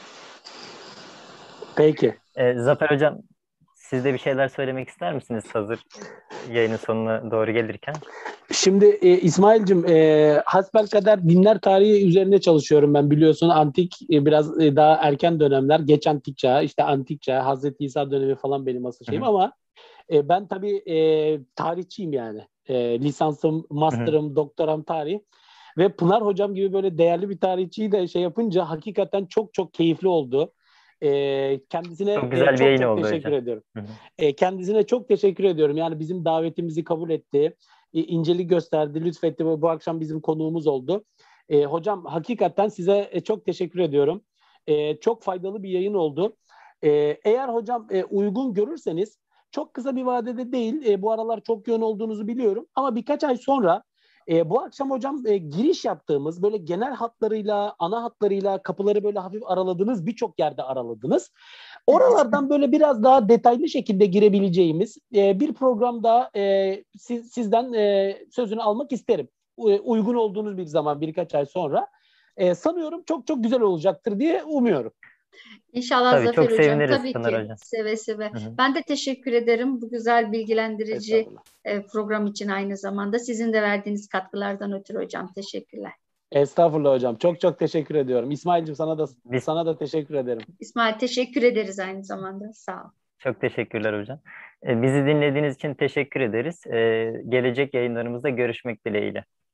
Peki. Zafer Hocam, siz de bir şeyler söylemek ister misiniz hazır yayının sonuna doğru gelirken? Şimdi İsmail'cim, hasbelkader dinler tarihi üzerine çalışıyorum ben, biliyorsun. Antik, biraz daha erken dönemler, geç antik çağ, işte antik çağ, Hazreti İsa dönemi falan benim asıl şeyim. Ama ben tabii tarihçiyim yani. Lisansım, master'ım, doktoram tarih. Ve Pınar Hocam gibi böyle değerli bir tarihçiyi de yapınca hakikaten çok çok keyifli oldu. Kendisine çok güzel bir yayın oldu teşekkür hocam. ediyorum. Kendisine çok teşekkür ediyorum. Yani bizim davetimizi kabul etti. İncelik gösterdi, lütfetti. Bu akşam bizim konuğumuz oldu. Hocam hakikaten size çok teşekkür ediyorum. Çok faydalı bir yayın oldu. Eğer hocam uygun görürseniz, çok kısa bir vadede değil, bu aralar çok yoğun olduğunuzu biliyorum, ama birkaç ay sonra bu akşam hocam giriş yaptığımız, böyle genel hatlarıyla, ana hatlarıyla kapıları böyle hafif araladınız, birçok yerde araladınız. Oralardan böyle biraz daha detaylı şekilde girebileceğimiz bir program daha sizden sözünü almak isterim. Uygun olduğunuz bir zaman, birkaç ay sonra. Sanıyorum çok çok güzel olacaktır diye umuyorum. İnşallah tabii, Zafer çok Hocam. seviniriz Tabii Pınar ki. Hocam. Seve seve. Ben de teşekkür ederim bu güzel bilgilendirici program için aynı zamanda. Sizin de verdiğiniz katkılardan ötürü hocam. Teşekkürler. Estağfurullah hocam. Çok çok teşekkür ediyorum. İsmail'cim sana da teşekkür ederim. İsmail, teşekkür ederiz aynı zamanda. Sağ ol. Çok teşekkürler hocam. Bizi dinlediğiniz için teşekkür ederiz. Gelecek yayınlarımızda görüşmek dileğiyle.